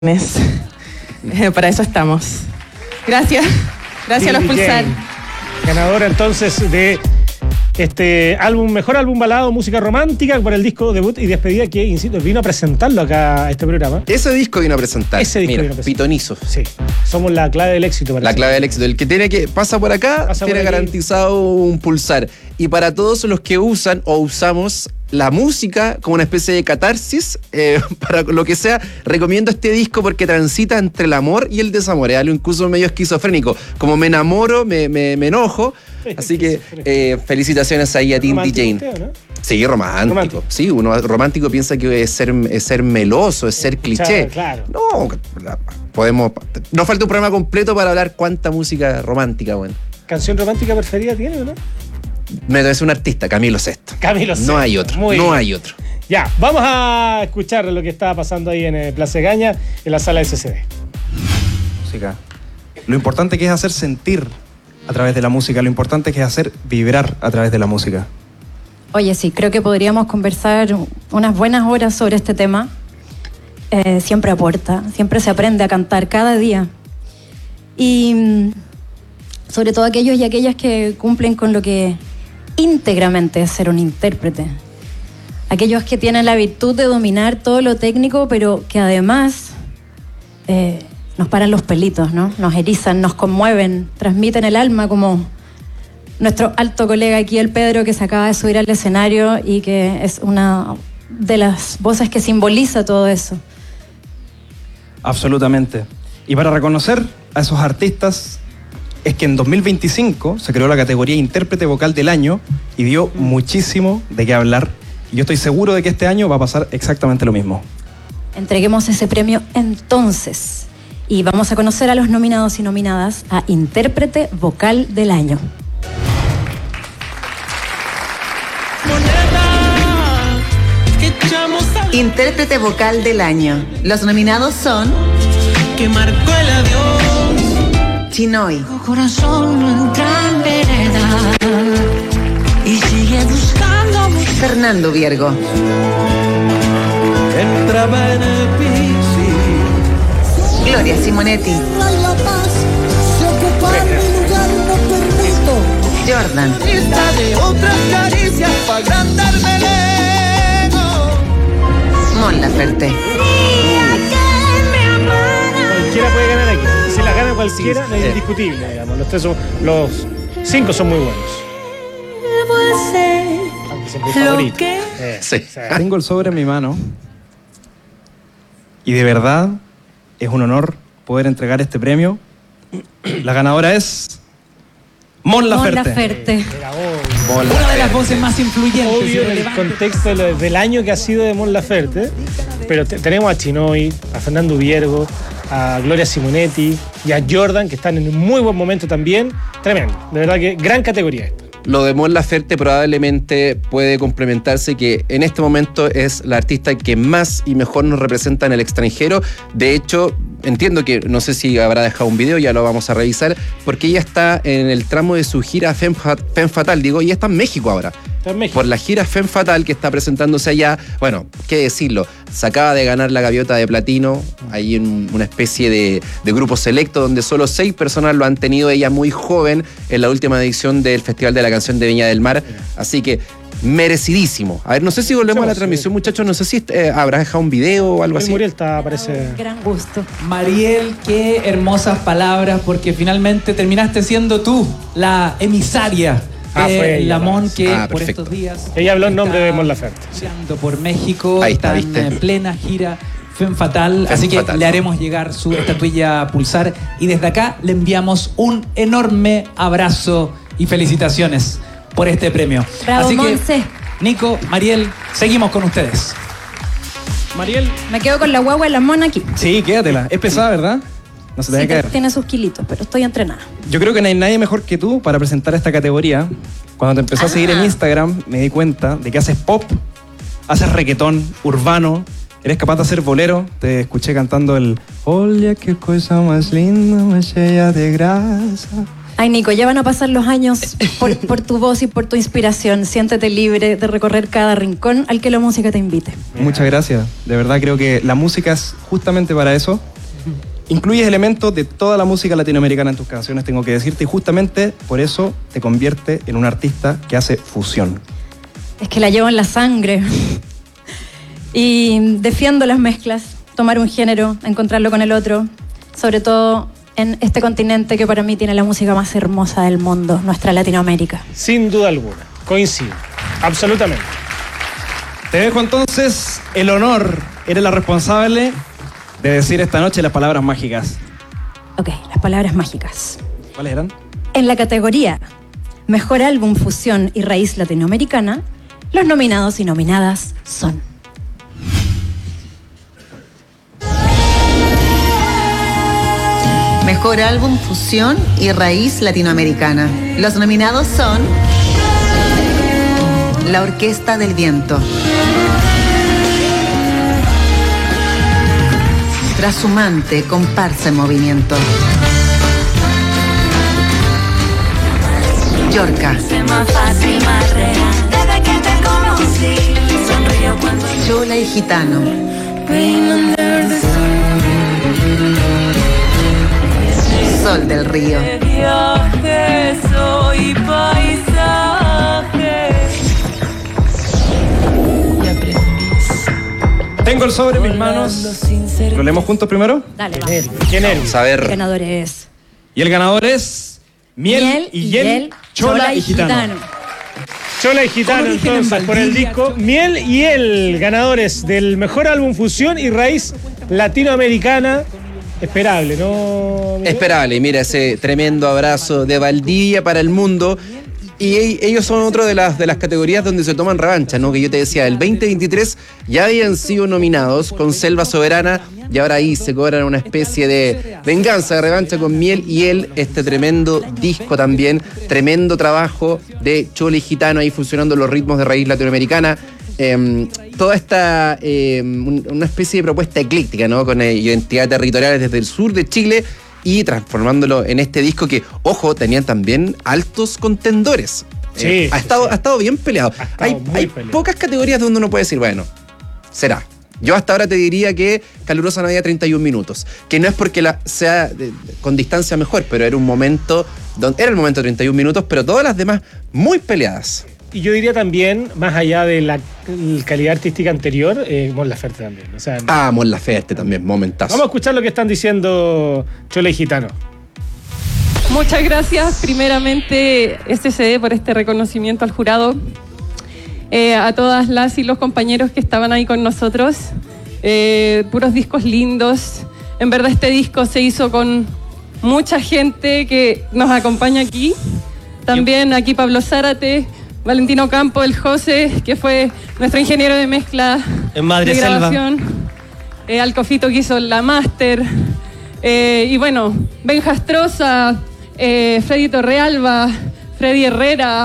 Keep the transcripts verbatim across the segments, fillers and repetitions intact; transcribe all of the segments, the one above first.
Eh, para eso estamos. Gracias. Gracias a los Pulsar. Ganadora entonces de este álbum, mejor álbum balado, música romántica, por el disco debut y despedida que, insisto, vino a presentarlo acá a este programa. Ese disco vino a presentar. Ese disco Mira, vino a presentar. pitonizo. Sí. Somos la clave del éxito. Parece. La clave del éxito. El que tiene que pasa por acá Pasa tiene por garantizado un Pulsar. Y para todos los que usan o usamos la música como una especie de catarsis, eh, para lo que sea, recomiendo este disco porque transita entre el amor y el desamor. Es algo incluso medio esquizofrénico. Como me enamoro, me, me, me enojo. Así que eh, felicitaciones ahí a Tinti Jane. Usted, ¿no? Sí, romántico. romántico. Sí, uno romántico piensa que es ser, es ser meloso, es ser cliché. Claro. No, podemos. Nos falta un programa completo para hablar cuánta música romántica, bueno. ¿Canción romántica preferida tiene o no? Me es un artista, Camilo Sesto. Camilo Sesto. No hay otro. Muy no bien. hay otro. Ya, vamos a escuchar lo que está pasando ahí en el Plaza Gaña, en la sala S C D. Música. Lo importante que es hacer sentir a través de la música, lo importante que es hacer vibrar a través de la música. Oye, sí, creo que podríamos conversar unas buenas horas sobre este tema. Eh, siempre aporta, siempre se aprende a cantar cada día. Y sobre todo aquellos y aquellas que cumplen con lo que íntegramente es ser un intérprete. Aquellos que tienen la virtud de dominar todo lo técnico, pero que además eh, nos paran los pelitos, ¿no? Nos erizan, nos conmueven, transmiten el alma, como nuestro alto colega aquí, el Pedro, que se acaba de subir al escenario y que es una de las voces que simboliza todo eso. Absolutamente. Y para reconocer a esos artistas es que en dos mil veinticinco se creó la categoría Intérprete Vocal del Año y dio muchísimo de qué hablar. Y yo estoy seguro de que este año va a pasar exactamente lo mismo. Entreguemos ese premio entonces y vamos a conocer a los nominados y nominadas a Intérprete Vocal del Año. Intérprete Vocal del Año. Los nominados son que marcó el adiós. Chinoy, Corazón no entra en vereda y sigue buscando, buscando. Fernando Viergo, Entraba en el piso. Gloria Simonetti, La paz se ocupa mi lugar, no permito. Jordan, Lista de otras caricias para agrandarme el ego. Mon Laferte. Cualquiera puede ganar aquí. Si la gana cualquiera, no es indiscutible, digamos. Los tres son, los cinco son muy buenos. Aunque siempre el favorito. Eh, Sí. o sea, Tengo el sobre en mi mano y de verdad es un honor poder entregar este premio. La ganadora es Mon Laferte. Mon Laferte. era obvio. Mon Una de Laferte. las voces más influyentes. Obvio y en el relevantes. contexto de lo- del año que ha sido de Mon Laferte, pero te- tenemos a Chinoy, a Fernando Viergo, a Gloria Simonetti y a Jordan, que están en un muy buen momento también. Tremendo, de verdad que gran categoría esta. Lo de Mon Laferte probablemente puede complementarse que en este momento es la artista que más y mejor nos representa en el extranjero. De hecho, entiendo que, no sé si habrá dejado un video, ya lo vamos a revisar, porque ella está en el tramo de su gira Femme Fat- Femme Fatale, digo, y está en México ahora. Está en México. Por la gira Femme Fatale que está presentándose allá, bueno, qué decirlo, se acaba de ganar la gaviota de platino, ahí en una especie de, de grupo selecto donde solo seis personas lo han tenido, ella muy joven en la última edición del Festival de la Canción de Viña del Mar, así que merecidísimo. A ver, no sé si volvemos a la Sí, transmisión, sí. muchachos, no sé si eh, habrás dejado un video o algo El así. Muriel está, parece. Gran gusto. Mariel, qué hermosas palabras, porque finalmente terminaste siendo tú la emisaria Ah, de fue ella, la Mon parece. que Ah, por perfecto. estos días. Ella habló en nombre está de Mon Laferte. girando por México, Ahí está, está en ¿viste? plena gira Femme Fatal, Femme así que Fatal. le haremos llegar su estatuilla Pulsar y desde acá le enviamos un enorme abrazo y felicitaciones por este premio. Bravo, así que, Monse. Nico, Mariel, seguimos con ustedes. Mariel, Me quedo con la guagua de la Mon aquí. Sí, quédatela. Es pesada, ¿verdad? No se te va Sí, a caer. tiene sus kilitos, pero estoy entrenada. Yo creo que no hay nadie mejor que tú para presentar esta categoría. Cuando te empecé a seguir en Instagram, me di cuenta de que haces pop, haces reggaetón, urbano, eres capaz de hacer bolero. Te escuché cantando el Oye, qué cosa más linda, más llena de grasa. Ay, Nico, ya van a pasar los años por, por tu voz y por tu inspiración. Siéntete libre de recorrer cada rincón al que la música te invite. Muchas gracias. De verdad creo que la música es justamente para eso. incluyes elementos de toda la música latinoamericana en tus canciones, tengo que decirte, y justamente por eso te convierte en un artista que hace fusión. Es que la llevo en la sangre. Y defiendo las mezclas, tomar un género, encontrarlo con el otro, sobre todo en este continente que para mí tiene la música más hermosa del mundo, nuestra Latinoamérica. Sin duda alguna, coincido, absolutamente. Te dejo entonces el honor, eres la responsable de decir esta noche las palabras mágicas. Ok, las palabras mágicas. ¿Cuáles eran? En la categoría Mejor Álbum Fusión y Raíz Latinoamericana, los nominados y nominadas son... Mejor álbum fusión y raíz latinoamericana. Los nominados son La Orquesta del Viento, Trashumante, Comparsa en Movimiento, Yorka, Chola y Gitano, Sol del Río, Tengo el sobre en mis manos. ¿Lo leemos juntos primero? Dale, vamos. ¿Quién eres? Vamos a El ver. ganador es... Y el ganador es Miel, y Hiel, Chola y Gitano. Chola y Gitano, Con origen en entonces, por el Valdivia, disco Chola. Miel y El, ganadores del mejor álbum fusión y raíz latinoamericana. Esperable, ¿no? Miguel? Esperable, mira ese tremendo abrazo de Valdivia para el mundo. Y e- ellos son otra de las, de las categorías donde se toman revancha, ¿no? Que yo te decía, el veinte veintitrés ya habían sido nominados con Selva Soberana y ahora ahí se cobran una especie de venganza, de revancha con Miel y Él, este tremendo disco también, tremendo trabajo de Chola y Gitano ahí funcionando los ritmos de raíz latinoamericana. Eh, toda esta, eh, un- una especie de propuesta ecléctica, ¿no? Con eh, identidades territoriales desde el sur de Chile y transformándolo en este disco que, ojo, tenían también altos contendores. Sí, Eh, ha, sí, estado, sí. ha estado bien peleado. Ha estado Hay, muy hay peleado. pocas categorías donde uno puede decir, bueno, será. Yo hasta ahora te diría que Calurosa Navidad treinta y un minutos, que no es porque la, sea de- de- con distancia mejor, pero era un momento, donde, era el momento de treinta y un minutos, pero todas las demás muy peleadas. Y yo diría también, más allá de la l- calidad artística anterior, eh, Mon Laferte también. O sea, Ah, Mon Laferte también, momentazo. vamos a escuchar lo que están diciendo Chola y Gitano. Muchas gracias, primeramente, S C D, por este reconocimiento al jurado. Eh, a todas las y los compañeros que estaban ahí con nosotros. Eh, puros discos lindos. En verdad, este disco se hizo con mucha gente que nos acompaña aquí. También aquí Pablo Zárate, Valentino Campo, el José, que fue nuestro ingeniero de mezcla En Madre de Selva. grabación. Eh, Alcofito, que hizo la máster. Eh, y bueno, Benja Astroza, eh, Freddy Torrealba, Freddy Herrera,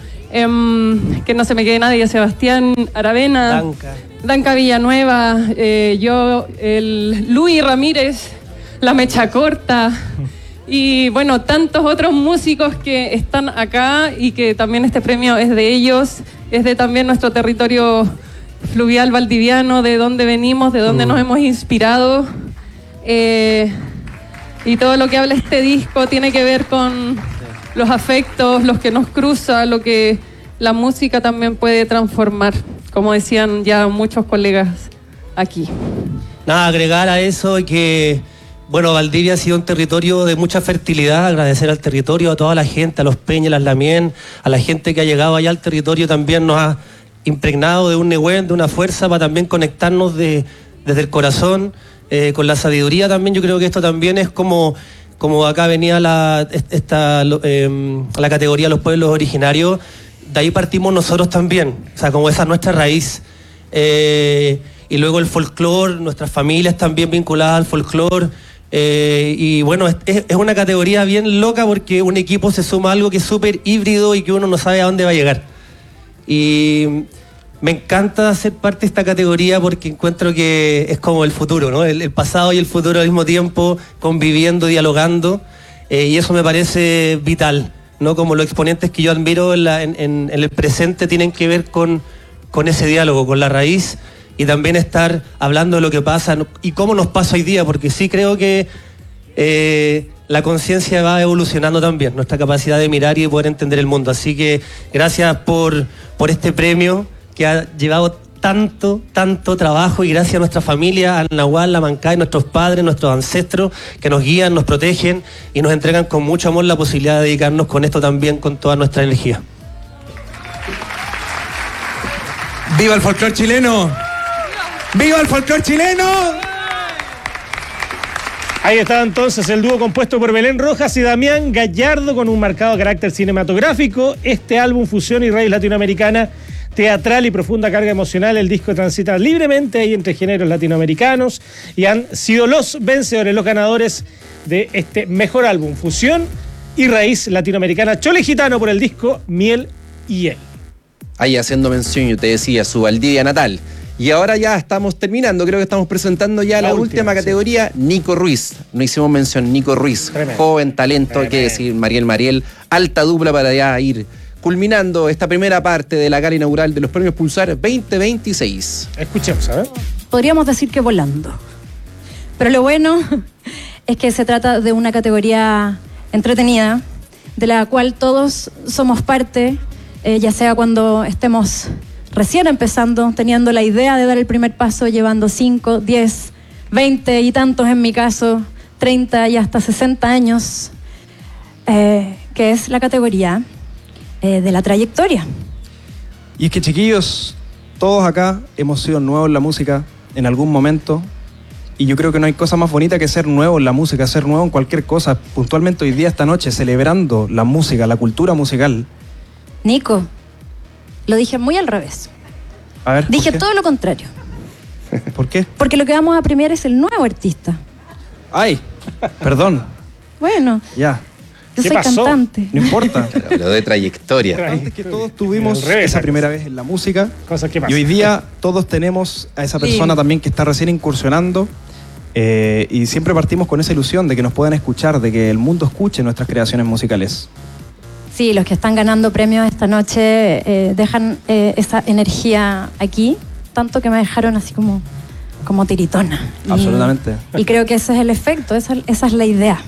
em, que no se me quede nadie, Sebastián Aravena, Danca. Danca Villanueva, eh, yo, el Luis Ramírez, La Mecha Corta, y bueno, tantos otros músicos que están acá y que también este premio es de ellos, es de también nuestro territorio fluvial valdiviano, de dónde venimos, de dónde nos hemos inspirado. Eh, y todo lo que habla este disco tiene que ver con los afectos, los que nos cruza, lo que la música también puede transformar, como decían ya muchos colegas aquí. Nada, agregar a eso que, bueno, Valdivia ha sido un territorio de mucha fertilidad, agradecer al territorio, a toda la gente, a los Peñas, las Lamien, a la gente que ha llegado allá al territorio también nos ha impregnado de un negüen, de una fuerza para también conectarnos de, desde el corazón, eh, con la sabiduría también. Yo creo que esto también es como, como acá venía la, esta, eh, la categoría de los pueblos originarios, de ahí partimos nosotros también, o sea, como esa es nuestra raíz. Eh, y luego el folclore, nuestras familias también vinculadas al folclore. Eh, y bueno, es, es una categoría bien loca porque un equipo se suma a algo que es súper híbrido y que uno no sabe a dónde va a llegar. Y me encanta ser parte de esta categoría porque encuentro que es como el futuro, ¿no? El, el pasado y el futuro al mismo tiempo, conviviendo, dialogando, eh, y eso me parece vital, ¿no? Como los exponentes que yo admiro en, la, en, en, en el presente tienen que ver con, con ese diálogo, con la raíz, y también estar hablando de lo que pasa y cómo nos pasa hoy día, porque sí creo que eh, la conciencia va evolucionando también, nuestra capacidad de mirar y de poder entender el mundo. Así que gracias por, por este premio que ha llevado tanto, tanto trabajo, y gracias a nuestra familia, al Nahual, la Mancay, nuestros padres, nuestros ancestros, que nos guían, nos protegen y nos entregan con mucho amor la posibilidad de dedicarnos con esto también, con toda nuestra energía. ¡Viva el folclor chileno! ¡Viva el folclor chileno! Ahí está entonces el dúo compuesto por Belén Rojas y Damián Gallardo, con un marcado carácter cinematográfico. Este álbum, fusión y raíz latinoamericana, teatral y profunda carga emocional. El disco transita libremente ahí entre géneros latinoamericanos y han sido los vencedores, los ganadores de este mejor álbum, fusión y raíz latinoamericana. Chole Gitano por el disco Miel y Hiel. Ahí haciendo mención, yo te decía, su Valdivia natal. Y ahora ya estamos terminando, creo que estamos presentando ya la, la última, última categoría, sí. Nico Ruiz. No hicimos mención, Nico Ruiz. Tremendo. Joven, talento, Tremendo. Hay que decir, Mariel Mariel, alta dupla para ya ir culminando esta primera parte de la gala inaugural de los premios Pulsar veinte veintiséis. Escuchemos, a ver. Podríamos decir que volando. Pero lo bueno es que se trata de una categoría entretenida, de la cual todos somos parte, eh, ya sea cuando estemos recién empezando, teniendo la idea de dar el primer paso, llevando cinco, diez, veinte y tantos en mi caso, treinta y hasta sesenta años, eh, que es la categoría eh, de la trayectoria. Y es que, chiquillos, todos acá hemos sido nuevos en la música en algún momento, y yo creo que no hay cosa más bonita que ser nuevo en la música, ser nuevo en cualquier cosa. Puntualmente hoy día, esta noche, celebrando la música, la cultura musical. Nico, lo dije muy al revés. A ver, dije todo lo contrario. ¿Por qué? Porque lo que vamos a premiar es el nuevo artista. Ay, perdón. Bueno. Ya. Yo soy pasó? cantante. No importa. Lo de trayectoria. Antes que todos tuvimos esa primera vez en la música. Cosas que pasan. Y hoy día todos tenemos a esa persona sí. también que está recién incursionando. Eh, y siempre partimos con esa ilusión de que nos puedan escuchar, de que el mundo escuche nuestras creaciones musicales. Sí, los que están ganando premios esta noche eh, dejan eh, esa energía aquí, tanto que me dejaron así como, como tiritona. Absolutamente. Y, y creo que ese es el efecto, esa, esa es la idea.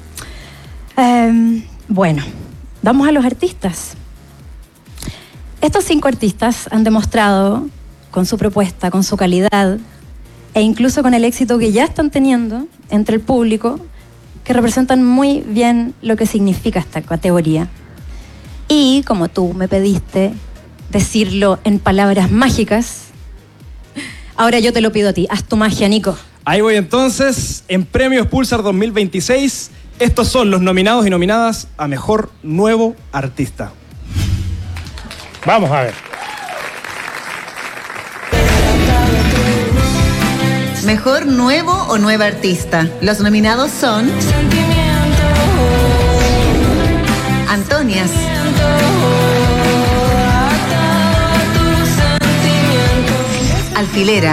Eh, bueno, vamos a los artistas. Estos cinco artistas han demostrado con su propuesta, con su calidad e incluso con el éxito que ya están teniendo entre el público, que representan muy bien lo que significa esta categoría. Y como tú me pediste decirlo en palabras mágicas, ahora yo te lo pido a ti. Haz tu magia, Nico. Ahí voy entonces. En Premios Pulsar dos mil veintiséis, estos son los nominados y nominadas a Mejor Nuevo Artista. Vamos a ver. Mejor Nuevo o Nueva Artista. Los nominados son Antonias, Alfilera,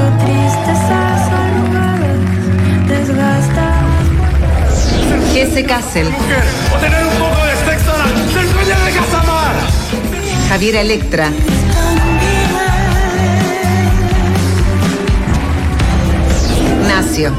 Jesse Kassel, o tener un poco de sexo del sueño de Casamar, Javiera Electra, Nacio,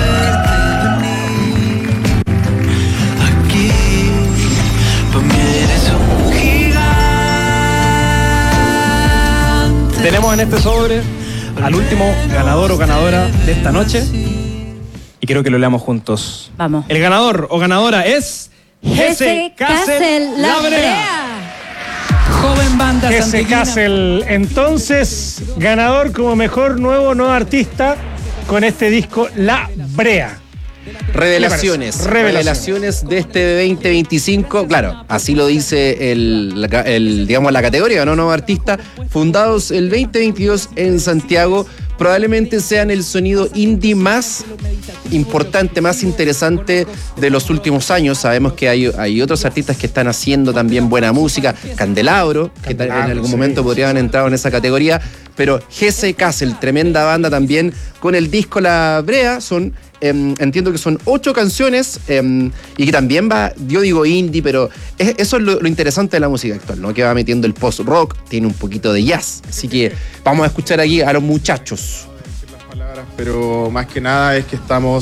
tenemos en este sobre al último ganador o ganadora de esta noche y quiero que lo leamos juntos. Vamos. El ganador o ganadora es Jesse Kassel La Brea. Joven banda Jesse Kassel, entonces ganador como mejor nuevo no artista con este disco La Brea. Revelaciones, revelaciones, revelaciones de este veinte veinticinco, claro, así lo dice el, el digamos la categoría, ¿no? Nuevo artista, fundados el veinte veintidós en Santiago, probablemente sean el sonido indie más importante, más interesante de los últimos años. Sabemos que hay, hay otros artistas que están haciendo también buena música, Candelabro, que Candelabro, en algún sí. momento podrían haber entrado en esa categoría, pero Jesse Kassel, tremenda banda también, con el disco La Brea, son... Eh, entiendo que son ocho canciones eh, y que también va, yo digo indie, pero es, eso es lo, lo interesante de la música actual, ¿no? Que va metiendo el post-rock, tiene un poquito de jazz, así que vamos a escuchar aquí a los muchachos. Pero más que nada es que estamos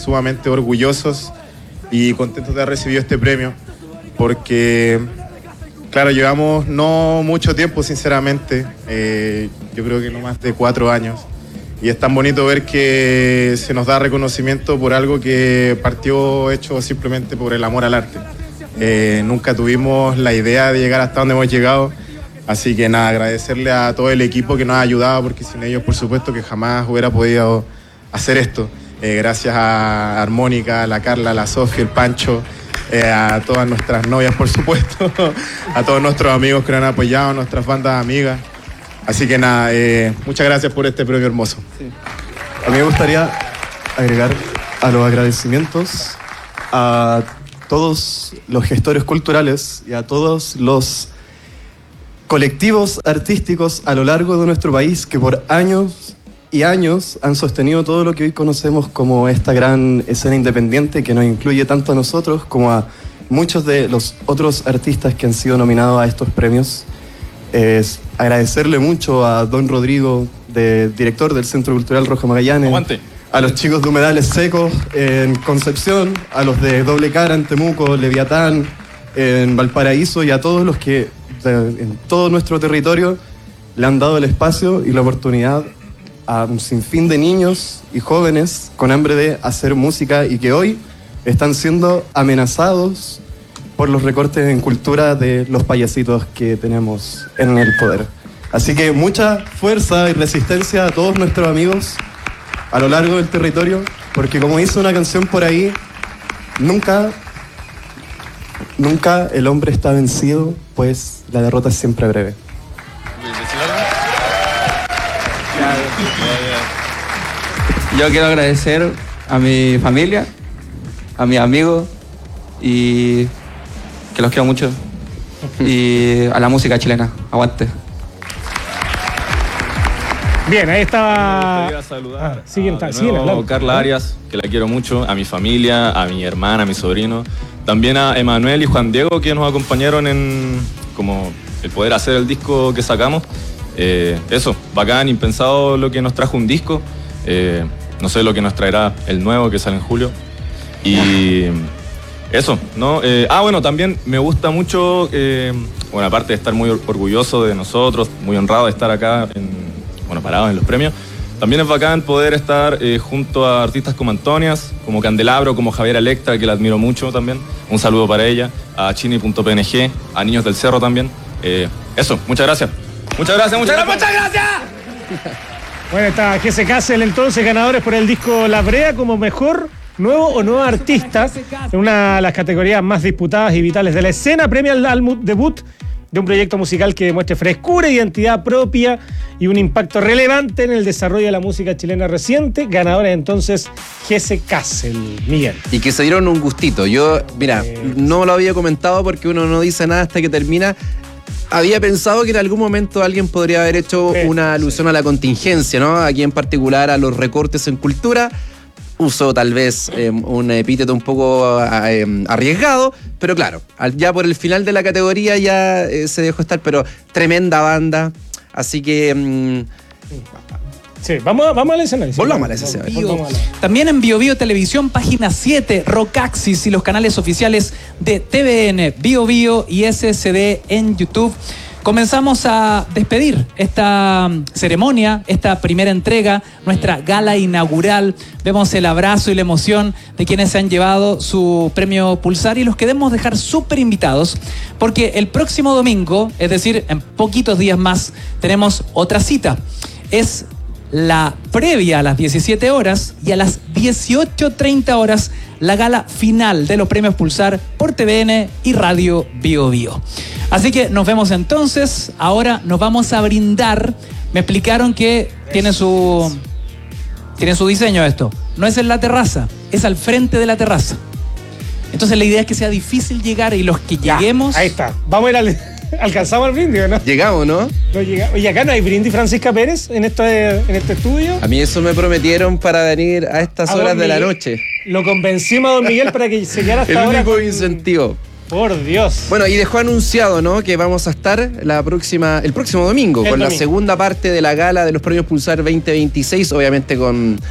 sumamente orgullosos y contentos de haber recibido este premio, porque, claro, llevamos no mucho tiempo, sinceramente, eh, yo creo que no más de cuatro años, y es tan bonito ver que se nos da reconocimiento por algo que partió hecho simplemente por el amor al arte. Eh, nunca tuvimos la idea de llegar hasta donde hemos llegado. Así que nada, agradecerle a todo el equipo que nos ha ayudado, porque sin ellos, por supuesto, que jamás hubiera podido hacer esto. Eh, gracias a Armónica, a la Carla, a la Sofía, el Pancho, eh, a todas nuestras novias, por supuesto, a todos nuestros amigos que nos han apoyado, a nuestras bandas amigas. Así que nada, eh, muchas gracias por este premio hermoso. Sí. A mí me gustaría agregar a los agradecimientos a todos los gestores culturales y a todos los colectivos artísticos a lo largo de nuestro país que por años y años han sostenido todo lo que hoy conocemos como esta gran escena independiente que nos incluye tanto a nosotros como a muchos de los otros artistas que han sido nominados a estos premios. Es agradecerle mucho a don Rodrigo, de, director del Centro Cultural Rojo Magallanes, Aguante. A los chicos de Humedales Secos en Concepción, a los de Doble Cara en Temuco, Leviatán en Valparaíso y a todos los que en todo nuestro territorio le han dado el espacio y la oportunidad a un sinfín de niños y jóvenes con hambre de hacer música y que hoy están siendo amenazados por los recortes en cultura de los payasitos que tenemos en el poder. Así que mucha fuerza y resistencia a todos nuestros amigos a lo largo del territorio, porque como dice una canción por ahí, nunca Nunca el hombre está vencido, pues la derrota es siempre breve. Yo quiero agradecer a mi familia, a mis amigos y que los quiero mucho. Y a la música chilena. Aguante. Bien, ahí estaba. Quería saludar ah, siguen, a, de siguen nuevo, hablando. Carla Arias, que la quiero mucho, a mi familia, a mi hermana, a mi sobrino, también a Emanuel y Juan Diego, que nos acompañaron en como el poder hacer el disco que sacamos. Eh, eso, bacán, impensado lo que nos trajo un disco. Eh, no sé lo que nos traerá el nuevo que sale en julio. Y eso, ¿no? Eh, ah, bueno, también me gusta mucho, eh, bueno, aparte de estar muy orgulloso de nosotros, muy honrado de estar acá en bueno, parados en los premios. También es bacán poder estar eh, junto a artistas como Antonias, como Candelabro, como Javier Electra, que la admiro mucho también. Un saludo para ella, a chini punto p n g, a Niños del Cerro también. Eh, eso, muchas gracias. Muchas gracias, muchas gracias. ¡Muchas gracias! Bueno, está Jesse Kassel, entonces, ganadores por el disco La Brea como mejor nuevo o nueva artista, en una de las categorías más disputadas y vitales de la escena. Premia al álbum debut de un proyecto musical que demuestre frescura, identidad propia y un impacto relevante en el desarrollo de la música chilena reciente. Ganadora entonces Jesse Kassel, Miguel. Y que se dieron un gustito. Yo, mira, eh, no lo había comentado porque uno no dice nada hasta que termina. Había pensado que en algún momento alguien podría haber hecho sí, una alusión sí. a la contingencia, ¿no? Aquí en particular a los recortes en cultura. Uso tal vez eh, un epíteto un poco eh, arriesgado, pero claro, ya por el final de la categoría ya eh, se dejó estar, pero tremenda banda, así que... Mm, sí, vamos, vamos al escenario. Volvamos al escenario. También en Bio Bio Televisión, página siete, Rockaxis y los canales oficiales de T V N, Bio Bio y S S D en YouTube. Comenzamos a despedir esta ceremonia, esta primera entrega, nuestra gala inaugural. Vemos el abrazo y la emoción de quienes se han llevado su premio Pulsar y los queremos dejar súper invitados porque el próximo domingo, es decir, en poquitos días más, tenemos otra cita. Es la previa a las diecisiete horas y a las dieciocho treinta horas la gala final de los premios Pulsar por T V N y Radio Bio Bio. Así que nos vemos entonces. Ahora nos vamos a brindar. Me explicaron que tiene su, tiene su diseño esto. No es en la terraza, es al frente de la terraza. Entonces la idea es que sea difícil llegar y los que ya, lleguemos... Ahí está. Vamos a ir al... ¿Alcanzamos el brindis o no? Llegamos, ¿no? no llega... Oye, acá no hay brindis, Francisca Pérez, en este, en este estudio. A mí eso me prometieron para venir a estas a horas de la noche. Lo convencimos a don Miguel para que se quedara hasta el ahora. El único con... incentivo. Por Dios. Bueno, y dejó anunciado, ¿no?, que vamos a estar la próxima, el próximo domingo el con domingo. La segunda parte de la gala de los premios Pulsar veinte veintiséis, obviamente con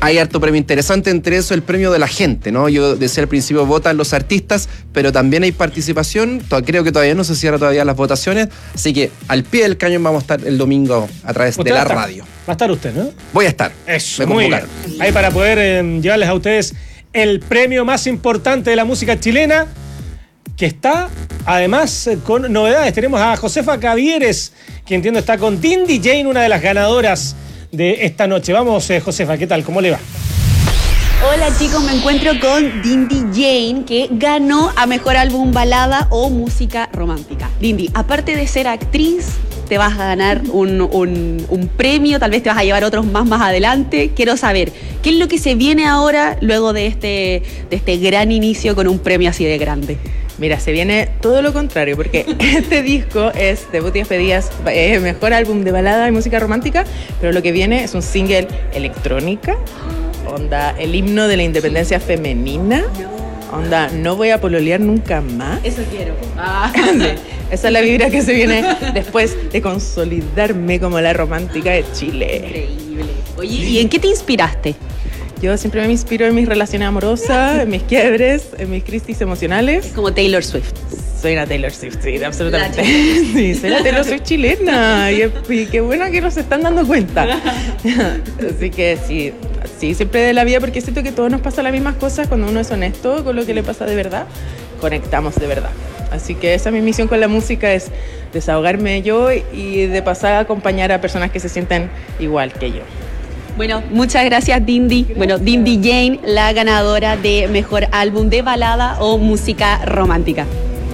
hay harto premio interesante, entre eso el premio de la gente, ¿no? Yo decía al principio, votan los artistas, pero también hay participación. To- Creo que todavía no se cierran todavía las votaciones, así que al pie del cañón vamos a estar el domingo a través de Usted la va a estar. radio. Va a estar usted, ¿no? Voy a estar. Eso, Me muy bien. convocaron. Ahí para poder eh, llevarles a ustedes el premio más importante de la música chilena, que está además eh, con novedades. Tenemos a Josefa Cavieres, que entiendo está con Dindy Jane, una de las ganadoras de esta noche. Vamos, eh, Josefa, ¿qué tal? ¿Cómo le va? Hola chicos, me encuentro con Dindy Jane, que ganó a Mejor Álbum Balada o Música Romántica. Dindy, aparte de ser actriz, te vas a ganar un, un, un premio, tal vez te vas a llevar otros más más adelante. Quiero saber, ¿qué es lo que se viene ahora luego de este, de este gran inicio con un premio así de grande? Mira, se viene todo lo contrario, porque este disco es Debut y Despedidas, eh, Mejor Álbum de Balada y Música Romántica, pero lo que viene es un single electrónica, onda el himno de la independencia femenina, onda no voy a pololear nunca más. Eso quiero. Ah. Sí, esa es la vibra que se viene después de consolidarme como la romántica de Chile. Increíble. Oye, ¿y en qué te inspiraste? Yo siempre me inspiro en mis relaciones amorosas, en mis quiebres, en mis crisis emocionales. Es como Taylor Swift. Soy una Taylor Swift, sí, absolutamente. Sí, soy la Taylor Swift chilena. Y, y qué bueno que nos están dando cuenta. Así que sí, sí, siempre de la vida, porque siento que todos nos pasan las mismas cosas cuando uno es honesto con lo que le pasa de verdad. Conectamos de verdad. Así que esa es mi misión con la música, es desahogarme yo y de pasar a acompañar a personas que se sientan igual que yo. Bueno, muchas gracias Dindy. Bueno, Dindy Jane, la ganadora de Mejor Álbum de Balada o Música Romántica.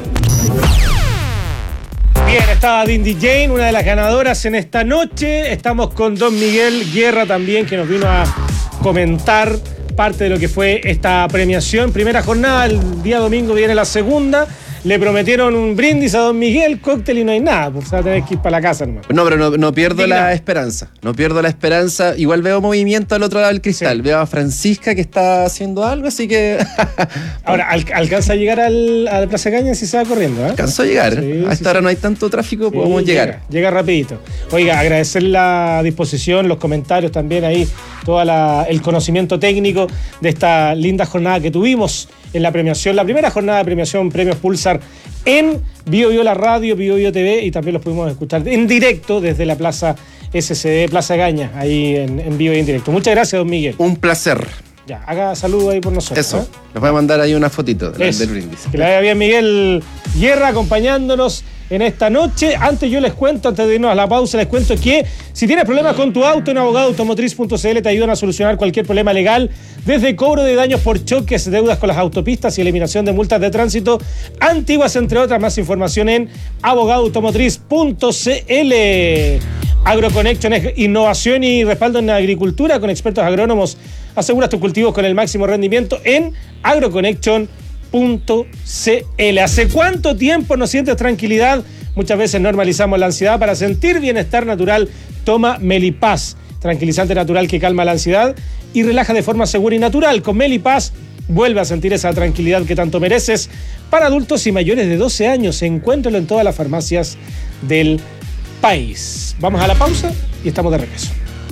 Bien, estaba Dindy Jane, una de las ganadoras en esta noche. Estamos con Don Miguel Guerra también, que nos vino a comentar parte de lo que fue esta premiación. Primera jornada, el día domingo viene la segunda. Le prometieron un brindis a Don Miguel, cóctel y no hay nada, pues va a tener que ir para la casa nomás. No, pero no, no pierdo Digna. la esperanza. No pierdo la esperanza. Igual veo movimiento al otro lado del cristal. Sí. Veo a Francisca que está haciendo algo, así que. Ahora, ¿al- ¿alcanza a llegar al, a la Plaza Caña si se va corriendo? ¿eh? Alcanzó a llegar. Sí, a esta sí, hora sí. no hay tanto tráfico, Sí, podemos llega, llegar. Llega rapidito. Oiga, agradecer la disposición, los comentarios también ahí, todo el conocimiento técnico de esta linda jornada que tuvimos en la premiación, la primera jornada de premiación Premios Pulsar en Bio Bio la Radio, Bio Bio T V, y también los pudimos escuchar en directo desde la Plaza S C D, Plaza Gaña, ahí en, en vivo y en directo. Muchas gracias, Don Miguel. Un placer. Ya, haga saludo ahí por nosotros. Eso. ¿eh? Les voy a mandar ahí una fotito del, Eso. del brindis. Que le vaya bien, Miguel Guerra, acompañándonos en esta noche. Antes yo les cuento, antes de irnos a la pausa, les cuento que si tienes problemas con tu auto, en abogado automotriz punto c l te ayudan a solucionar cualquier problema legal, desde cobro de daños por choques, deudas con las autopistas y eliminación de multas de tránsito antiguas, entre otras. Más información en abogado automotriz punto c l. AgroConnection es innovación y respaldo en la agricultura con expertos agrónomos. Asegura tus cultivos con el máximo rendimiento en agroconnection punto c l. ¿Hace cuánto tiempo no sientes tranquilidad? Muchas veces normalizamos la ansiedad. Para sentir bienestar natural, toma Melipaz, tranquilizante natural que calma la ansiedad y relaja de forma segura y natural. Con Melipaz vuelve a sentir esa tranquilidad que tanto mereces. Para adultos y mayores de doce años, encuéntralo en todas las farmacias del país. Vamos a la pausa y estamos de regreso.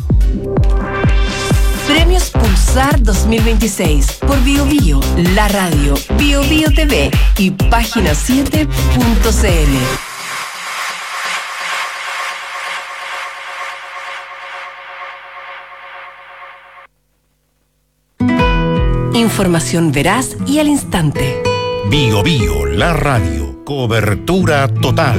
Premios Pulsar dos mil veintiséis por Bio Bio, la radio, Bio Bio T V y página siete punto c l. Información veraz y al instante. Bio Bio, la radio, cobertura total.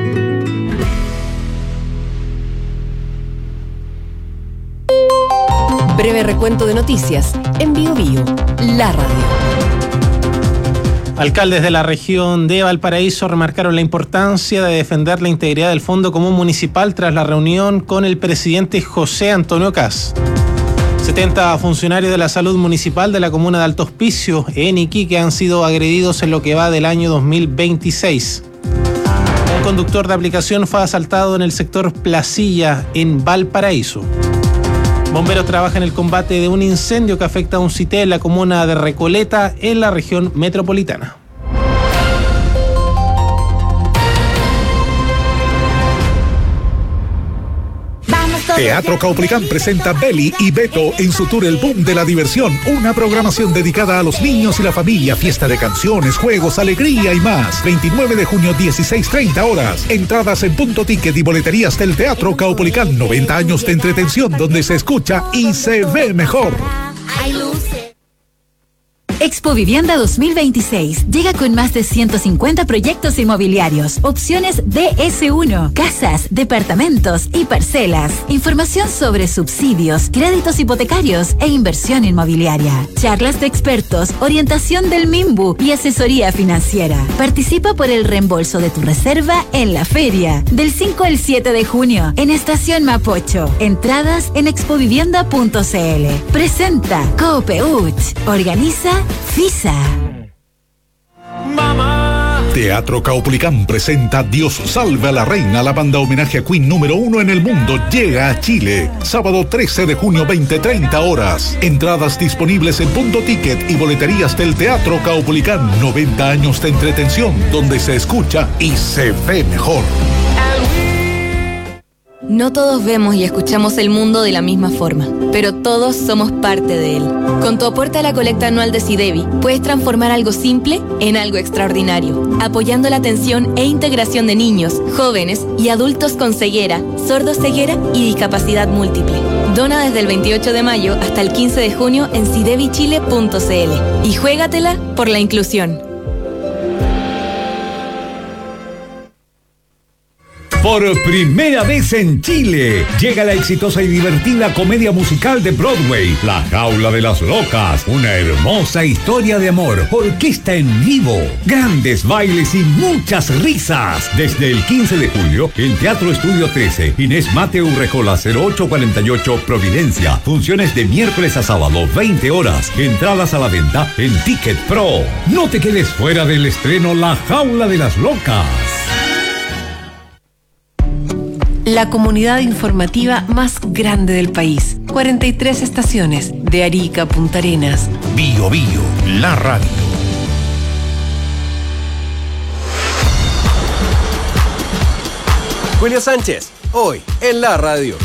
Breve recuento de noticias en Bio Bio, la radio. Alcaldes de la región de Valparaíso remarcaron la importancia de defender la integridad del Fondo Común Municipal tras la reunión con el presidente José Antonio Kast. setenta funcionarios de la salud municipal de la comuna de Alto Hospicio, en Iquique, han sido agredidos en lo que va del año dos mil veintiséis. Un conductor de aplicación fue asaltado en el sector Placilla, en Valparaíso. Bomberos trabajan en el combate de un incendio que afecta a un cité en la comuna de Recoleta, en la región metropolitana. Vamos Teatro Caupolicán presenta Beli y Beto en su tour El Boom de la Diversión, una programación dedicada a los niños y la familia, fiesta de canciones, juegos, alegría y más. veintinueve de junio, dieciséis treinta horas. Entradas en Punto Ticket y boleterías del Teatro Caupolicán. noventa años de entretención donde se escucha y se ve mejor. Expo Vivienda dos mil veintiséis llega con más de ciento cincuenta proyectos inmobiliarios, opciones D S uno, casas, departamentos y parcelas, información sobre subsidios, créditos hipotecarios e inversión inmobiliaria, charlas de expertos, orientación del MIMBU y asesoría financiera. Participa por el reembolso de tu reserva en la feria del cinco al siete de junio en Estación Mapocho. Entradas en expovivienda punto c l. Presenta Coopeuch. Organiza FISA. Teatro Caupolicán presenta Dios salve a la reina. La banda homenaje a Queen número uno en el mundo llega a Chile. Sábado trece de junio, veinte treinta horas. Entradas disponibles en Punto Ticket y boleterías del Teatro Caupolicán. noventa años de entretención donde se escucha y se ve mejor. No todos vemos y escuchamos el mundo de la misma forma, pero todos somos parte de él. Con tu aporte a la colecta anual de SIDEBI, puedes transformar algo simple en algo extraordinario, apoyando la atención e integración de niños, jóvenes y adultos con ceguera, sordoceguera y discapacidad múltiple. Dona desde el veintiocho de mayo hasta el quince de junio en sidebi chile punto c l y juégatela por la inclusión. Por primera vez en Chile, llega la exitosa y divertida comedia musical de Broadway, La Jaula de las Locas, una hermosa historia de amor, orquesta en vivo, grandes bailes y muchas risas. Desde el quince de julio, en Teatro Estudio trece, Inés Mateu Rejola cero ocho cuarenta y ocho, Providencia. Funciones de miércoles a sábado, veinte horas. Entradas a la venta en Ticket Pro. No te quedes fuera del estreno La Jaula de las Locas. La comunidad informativa más grande del país. cuarenta y tres estaciones, de Arica a Punta Arenas. Bio Bio, la radio. Julio Sánchez, hoy en la radio.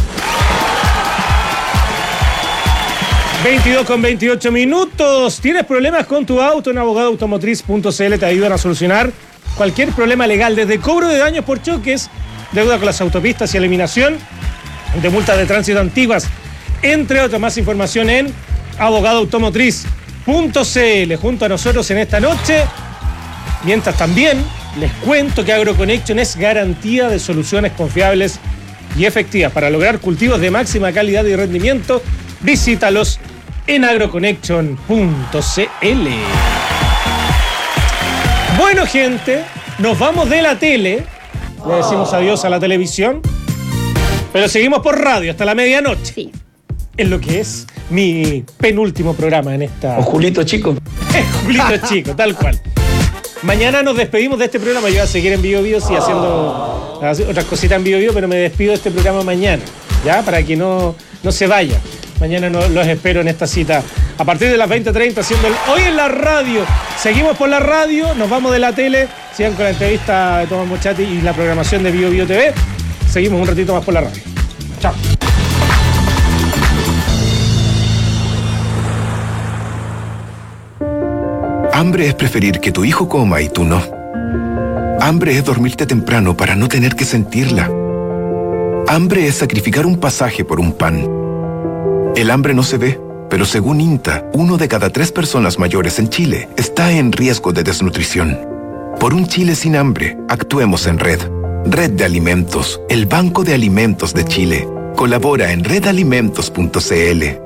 veintidós con veintiocho minutos. ¿Tienes problemas con tu auto? En abogado automotriz punto c l te ayudan a solucionar cualquier problema legal, desde cobro de daños por choques, deuda con las autopistas y eliminación de multas de tránsito antiguas, entre otras. Más información en abogado automotriz punto c l. Junto a nosotros en esta noche, mientras también les cuento que AgroConnection es garantía de soluciones confiables y efectivas para lograr cultivos de máxima calidad y rendimiento. Visítalos en agroconnection punto c l. Bueno, gente, nos vamos de la tele. Le decimos adiós a la televisión, pero seguimos por radio hasta la medianoche. Sí. En lo que es mi penúltimo programa en esta... O Julito Chico. Julito Chico, tal cual. Mañana nos despedimos de este programa. Yo voy a seguir en Bio Bio, sí, haciendo otras cositas en Bio Bio, pero me despido de este programa mañana, ¿ya? Para que no, no se vaya. Mañana no, los espero en esta cita a partir de las veinte treinta, haciendo el Hoy en la Radio. Seguimos por la radio, nos vamos de la tele. Sigan con la entrevista de Tomás Mochati y la programación de Bio Bio T V. Seguimos un ratito más por la radio. Chao. Hambre es preferir que tu hijo coma y tú no. Hambre es dormirte temprano para no tener que sentirla. Hambre es sacrificar un pasaje por un pan. El hambre no se ve, pero según INTA, uno de cada tres personas mayores en Chile está en riesgo de desnutrición. Por un Chile sin hambre, actuemos en Red. Red de Alimentos, el Banco de Alimentos de Chile. Colabora en red alimentos punto c l.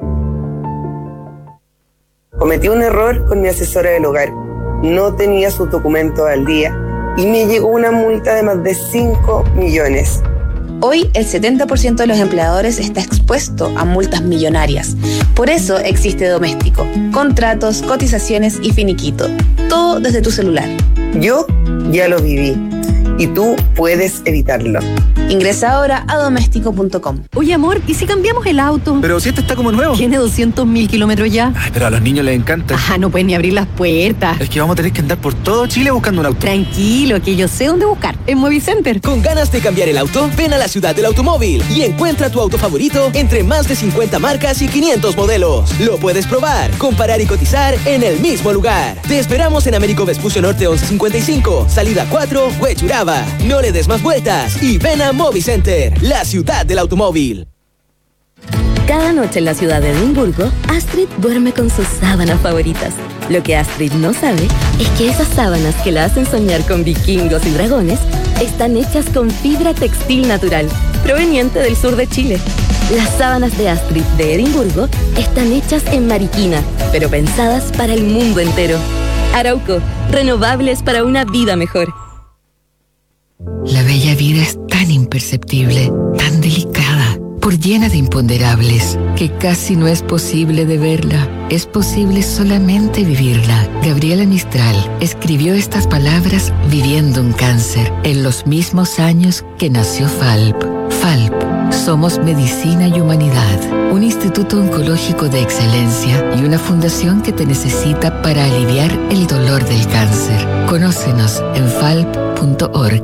Cometí un error con mi asesora del hogar. No tenía sus documentos al día y me llegó una multa de más de cinco millones. Hoy el setenta por ciento de los empleadores está expuesto a multas millonarias. Por eso existe Doméstico. Contratos, cotizaciones y finiquito. Todo desde tu celular. Yo ya lo viví y tú puedes evitarlo. Ingresa ahora a doméstico punto com. Oye, amor, ¿y si cambiamos el auto? Pero si este está como nuevo. Tiene doscientos mil kilómetros ya. Ay, pero a los niños les encanta. Ah, no pueden ni abrir las puertas. Es que vamos a tener que andar por todo Chile buscando un auto. Tranquilo, que yo sé dónde buscar. En Movicenter. Con ganas de cambiar el auto, ven a la ciudad del automóvil y encuentra tu auto favorito entre más de cincuenta marcas y quinientos modelos. Lo puedes probar, comparar y cotizar en el mismo lugar. Te esperamos en Américo Vespucio Norte once cincuenta y cinco, salida cuatro, Huechuraba. No le des más vueltas y ven a Movicenter, la ciudad del automóvil. Cada noche en la ciudad de Edimburgo, Astrid duerme con sus sábanas favoritas. Lo que Astrid no sabe es que esas sábanas que la hacen soñar con vikingos y dragones están hechas con fibra textil natural, proveniente del sur de Chile. Las sábanas de Astrid de Edimburgo están hechas en Mariquina, pero pensadas para el mundo entero. Arauco, renovables para una vida mejor. La bella vida es tan imperceptible, tan delicada, por llena de imponderables, que casi no es posible de verla. Es posible solamente vivirla. Gabriela Mistral escribió estas palabras viviendo un cáncer, en los mismos años que nació Falp. Falp, somos medicina y humanidad, un instituto oncológico de excelencia y una fundación que te necesita para aliviar el dolor del cáncer. Conócenos en falp punto org.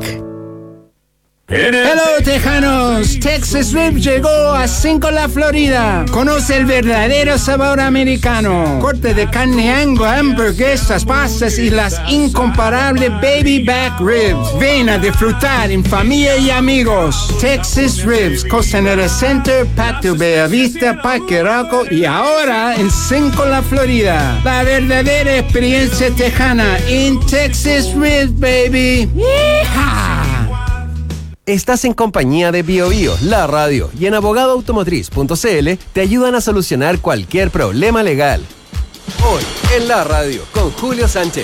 Hello, tejanos. Texas Rib llegó a Cinco La Florida. Conoce el verdadero sabor americano. Corte de carne Angus, hamburguesas, pastas y las incomparables baby back ribs. Ven a disfrutar en familia y amigos. Texas Ribs, Costanera Center, Patio Bellavista, Parque Arauco y ahora en Cinco La Florida. La verdadera experiencia tejana en Texas Ribs, baby. ¡Yeehaw! Estás en compañía de Bio Bio, la radio, y en abogado automotriz punto c l te ayudan a solucionar cualquier problema legal. Hoy, en la radio, con Julio Sánchez.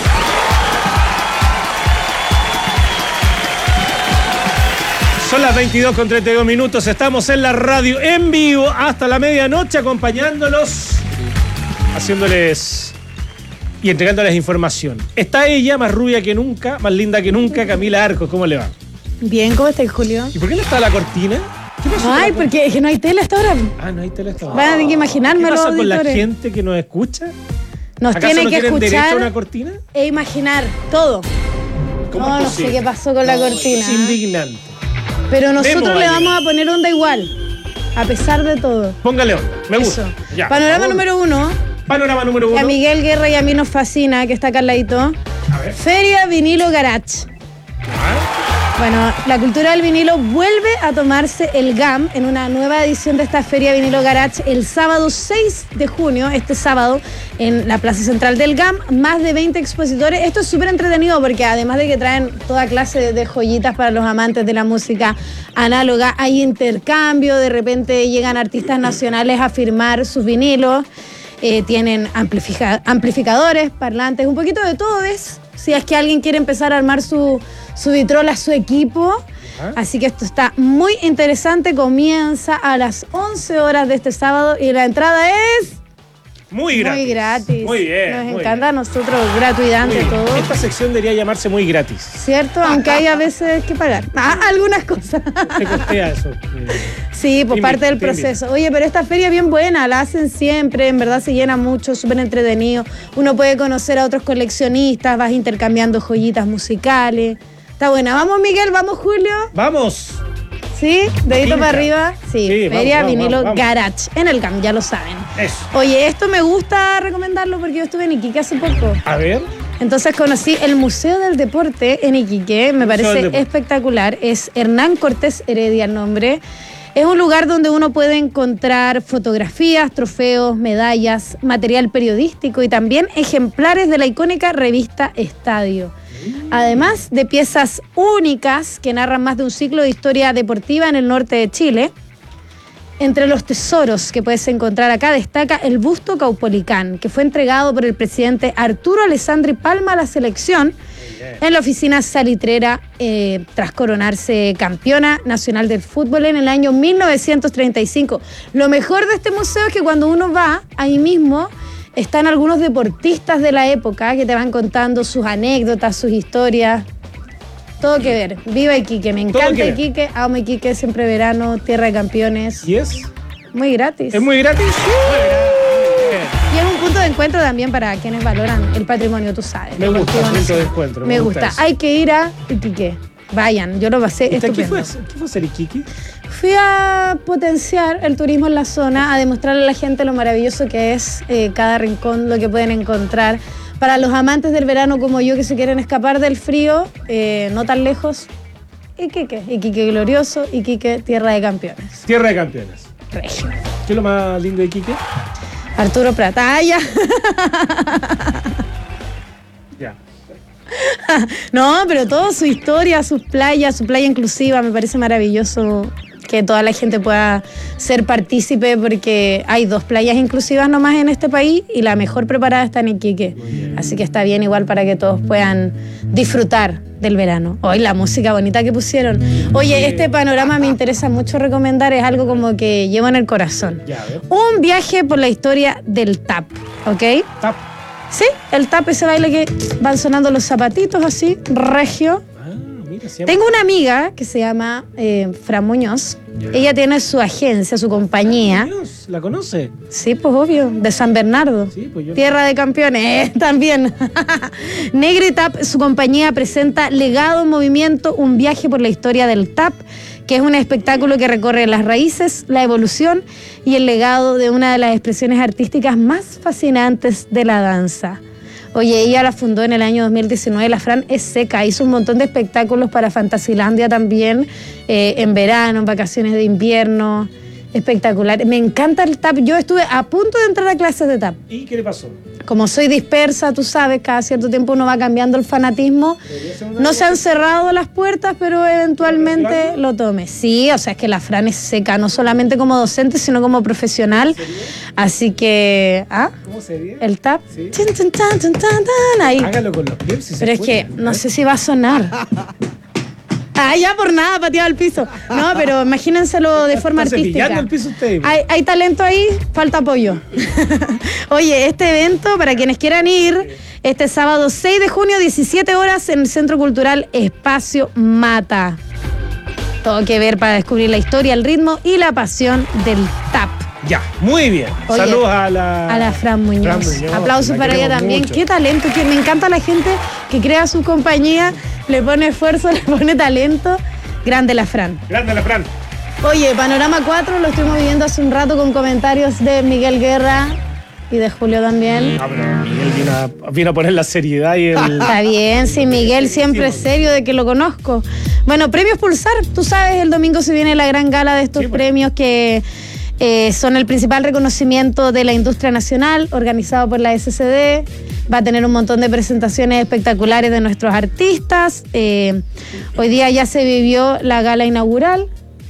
Son las veintidós con treinta y dos minutos, estamos en la radio en vivo hasta la medianoche acompañándolos, haciéndoles y entregándoles información. Está ella, más rubia que nunca, más linda que nunca, Camila Arcos, ¿cómo le va? Bien, ¿cómo estás, Julio? ¿Y por qué no está la cortina? ¿Qué pasó? Ay, porque es que no hay tele hasta ahora. Ah, no hay tele hasta ahora. Van a tener que imaginarme ¿Qué los pasa con la auditores? gente que nos escucha? Nos ¿Acaso tienen no que tienen derecho escuchar a una cortina? e imaginar todo. ¿Cómo No, es no sé posible? qué pasó con la No, cortina. Es indignante. Pero nosotros Demo, le vale. vamos a poner onda igual, a pesar de todo. Póngale onda, me gusta. Eso. Ya, Panorama por favor. número uno. Panorama número Que uno. a Miguel Guerra y a mí nos fascina, que está acá al ladito. A ver. Feria Vinilo Garage. Bueno, la cultura del vinilo vuelve a tomarse el G A M en una nueva edición de esta Feria Vinilo Garage el sábado seis de junio, este sábado, en la Plaza Central del G A M. Más de veinte expositores. Esto es súper entretenido porque además de que traen toda clase de, de joyitas para los amantes de la música análoga, hay intercambio, de repente llegan artistas nacionales a firmar sus vinilos. Eh, tienen amplifica- amplificadores, parlantes, un poquito de todo, ¿ves? Si es que alguien quiere empezar a armar su, su vitrola, su equipo. ¿Ah? Así que esto está muy interesante. Comienza a las once horas de este sábado y la entrada es... Muy gratis. Muy gratis. Muy bien. Nos muy encanta a bien. nosotros, gratuidad Muy ante bien. todo. Esta sección debería llamarse muy gratis. ¿Cierto? Aunque hay a veces que pagar. Ah, algunas cosas. ¿Qué costea eso? Eh, Sí, pues Te parte del invito, te proceso. Oye, pero esta feria es bien buena, la hacen siempre, en verdad se llena mucho, súper entretenido. Uno puede conocer a otros coleccionistas, vas intercambiando joyitas musicales. Está buena. Vamos, Miguel, vamos, Julio. Vamos. ¿Sí? Dedito Pinta. para arriba. Sí, Sí, vamos, Feria vamos, Vinilo vamos, vamos. Garage, en el C A M, ya lo saben. Eso. Oye, esto me gusta recomendarlo porque yo estuve en Iquique hace poco. A ver. Entonces conocí el Museo del Deporte en Iquique, me Museo del parece Deporte. espectacular. Es Hernán Cortés Heredia el nombre. Es un lugar donde uno puede encontrar fotografías, trofeos, medallas, material periodístico y también ejemplares de la icónica revista Estadio. Además de piezas únicas que narran más de un ciclo de historia deportiva en el norte de Chile. Entre los tesoros que puedes encontrar acá destaca el busto Caupolicán, que fue entregado por el presidente Arturo Alessandri Palma a la selección en la oficina salitrera eh, tras coronarse campeona nacional del fútbol en el año mil novecientos treinta y cinco. Lo mejor de este museo es que cuando uno va, ahí mismo están algunos deportistas de la época que te van contando sus anécdotas, sus historias. Todo que ver. Viva Iquique, me Todo encanta que ver. Iquique, amo Iquique, siempre verano, tierra de campeones. ¿Y es? Muy gratis. ¿Es muy gratis? Y es un punto de encuentro también para quienes valoran el patrimonio, tú sabes. Me gusta, Deportivo punto de nacional. encuentro. Me gusta. eso. Hay que ir a Iquique. Vayan, yo lo pasé ¿Y usted qué estupendo. fue, qué fue hacer Iquique? Fui a potenciar el turismo en la zona, a demostrarle a la gente lo maravilloso que es eh, cada rincón, lo que pueden encontrar. Para los amantes del verano como yo que se quieren escapar del frío, eh, no tan lejos, Iquique. Iquique glorioso, Iquique, tierra de campeones. Tierra de campeones. Regio. ¿Qué es lo más lindo de Iquique? Arturo Prat. Ah, ya. Ya. No, pero todo su historia, sus playas, su playa inclusiva, me parece maravilloso que toda la gente pueda ser partícipe porque hay dos playas inclusivas nomás en este país y la mejor preparada está en Iquique. Así que está bien igual para que todos puedan disfrutar del verano. Hoy la música bonita que pusieron. Oye, este panorama me interesa mucho recomendar, es algo como que llevo en el corazón. Ya, a ver. Un viaje por la historia del tap, ¿ok? Tap. Sí, el tap, ese baile que van sonando los zapatitos así, regio. Mira, siempre. Tengo una amiga que se llama eh, Fran Muñoz. Ella tiene su agencia, su compañía. Dios, ¿la conoce? Sí, pues obvio, de San Bernardo. Sí, pues yo. Tierra de campeones, eh, también. Negri Tap, su compañía presenta Legado en Movimiento, un viaje por la historia del tap, que es un espectáculo que recorre las raíces, la evolución y el legado de una de las expresiones artísticas más fascinantes de la danza. Oye, ella la fundó en el año dos mil diecinueve, la Fran es seca, hizo un montón de espectáculos para Fantasilandia también, eh, en verano, en vacaciones de invierno, espectacular. Me encanta el tap, yo estuve a punto de entrar a clases de tap. ¿Y qué le pasó? Como soy dispersa, tú sabes, cada cierto tiempo uno va cambiando el fanatismo. No se han cerrado las puertas, pero eventualmente lo tome. Sí, o sea, es que la Fran es seca, no solamente como docente, sino como profesional. Así que, ¿ah? ¿Cómo sería? El tap. Sí. Chin, chin, chan, chan, chan, chan, ahí. Hágalo con los pies si Pero se es puede. que no sé si va a sonar. Ah, ya por nada, pateado al piso. No, pero imagínenselo de forma Está artística. cepillando el piso usted. Hay, hay talento ahí, falta apoyo. Oye, este evento, para quienes quieran ir, este sábado seis de junio, diecisiete horas, en el Centro Cultural Espacio Mata. Todo que ver para descubrir la historia, el ritmo y la pasión del tap. Ya, muy bien. Oye, Saludos a la... A la Fran Muñoz. Fran Muñoz, Aplausos la para ella queremos también. mucho. Qué talento. Que me encanta la gente que crea su compañía, le pone esfuerzo, le pone talento. Grande la Fran. Grande la Fran. Oye, Panorama cuatro lo estuvimos viviendo hace un rato con comentarios de Miguel Guerra y de Julio también. Ah, pero Miguel vino a, vino a poner la seriedad y el... Está bien, sí, Miguel siempre es serio de que lo conozco. Bueno, premios Pulsar, tú sabes, el domingo se viene la gran gala de estos premios que eh, son el principal reconocimiento de la industria nacional, organizado por la S C D. Va a tener un montón de presentaciones espectaculares de nuestros artistas. Eh, hoy día ya se vivió la gala inaugural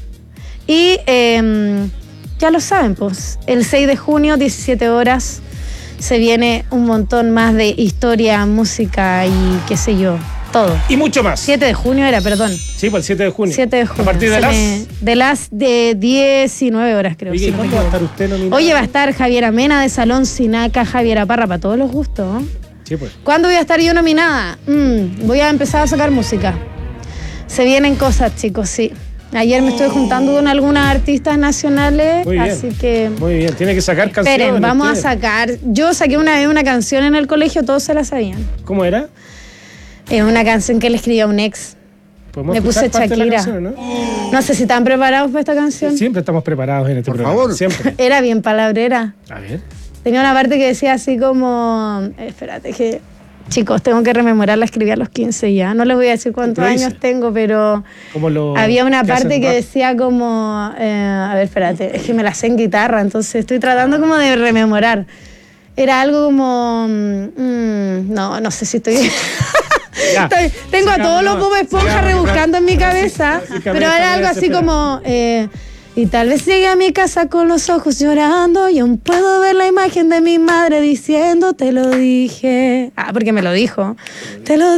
y eh, ya lo saben, pues, el seis de junio, diecisiete horas, se viene un montón más de historia, música y qué sé yo, todo. Y mucho más. siete de junio era, perdón. Sí, pues el siete de junio. siete de junio. A partir de Se las... me- de las de diecinueve horas, creo. Oye, si no me ¿cuándo va a equivoco. estar usted nominado? Oye, va a estar Javier Amena de Salón Sinaca, Javier Aparra, para todos los gustos, ¿no? Sí, pues. ¿Cuándo voy a estar yo nominada? Mm, voy a empezar a sacar música. Se vienen cosas, chicos, sí. Ayer me estuve juntando con algunas artistas nacionales, Muy bien. así que... Muy bien, tiene que sacar canciones. Esperen, vamos a usted. sacar... Yo saqué una vez una canción en el colegio, todos se la sabían. ¿Cómo era? Es una canción que le escribí a un ex. ¿Podemos Me puse escuchar parte de la Shakira. canción, ¿no? No sé si están preparados para esta canción. Siempre estamos preparados en este Por programa. favor. Siempre. Era bien palabrera. A ver. Tenía una parte que decía así como... eh, espérate, que... Chicos, tengo que rememorar, la escribí a los quince ya. No les voy a decir cuántos Improvisa. años tengo, pero... Como lo Había una que hacen parte que rap. decía como... eh, a ver, espérate, es que me la sé en guitarra, entonces estoy tratando como de rememorar. Era algo como... mm, no, no sé si estoy... Ya. Estoy- tengo a todos los Sigamos, Bob Esponja sigamos, rebuscando en mi sigamos, cabeza, sigamos, pero sigamos, era algo así desesperado. como... eh, y tal vez llegue a mi casa con los ojos llorando y aún puedo ver la imagen de mi madre diciendo te lo dije. Ah, porque me lo dijo. Te lo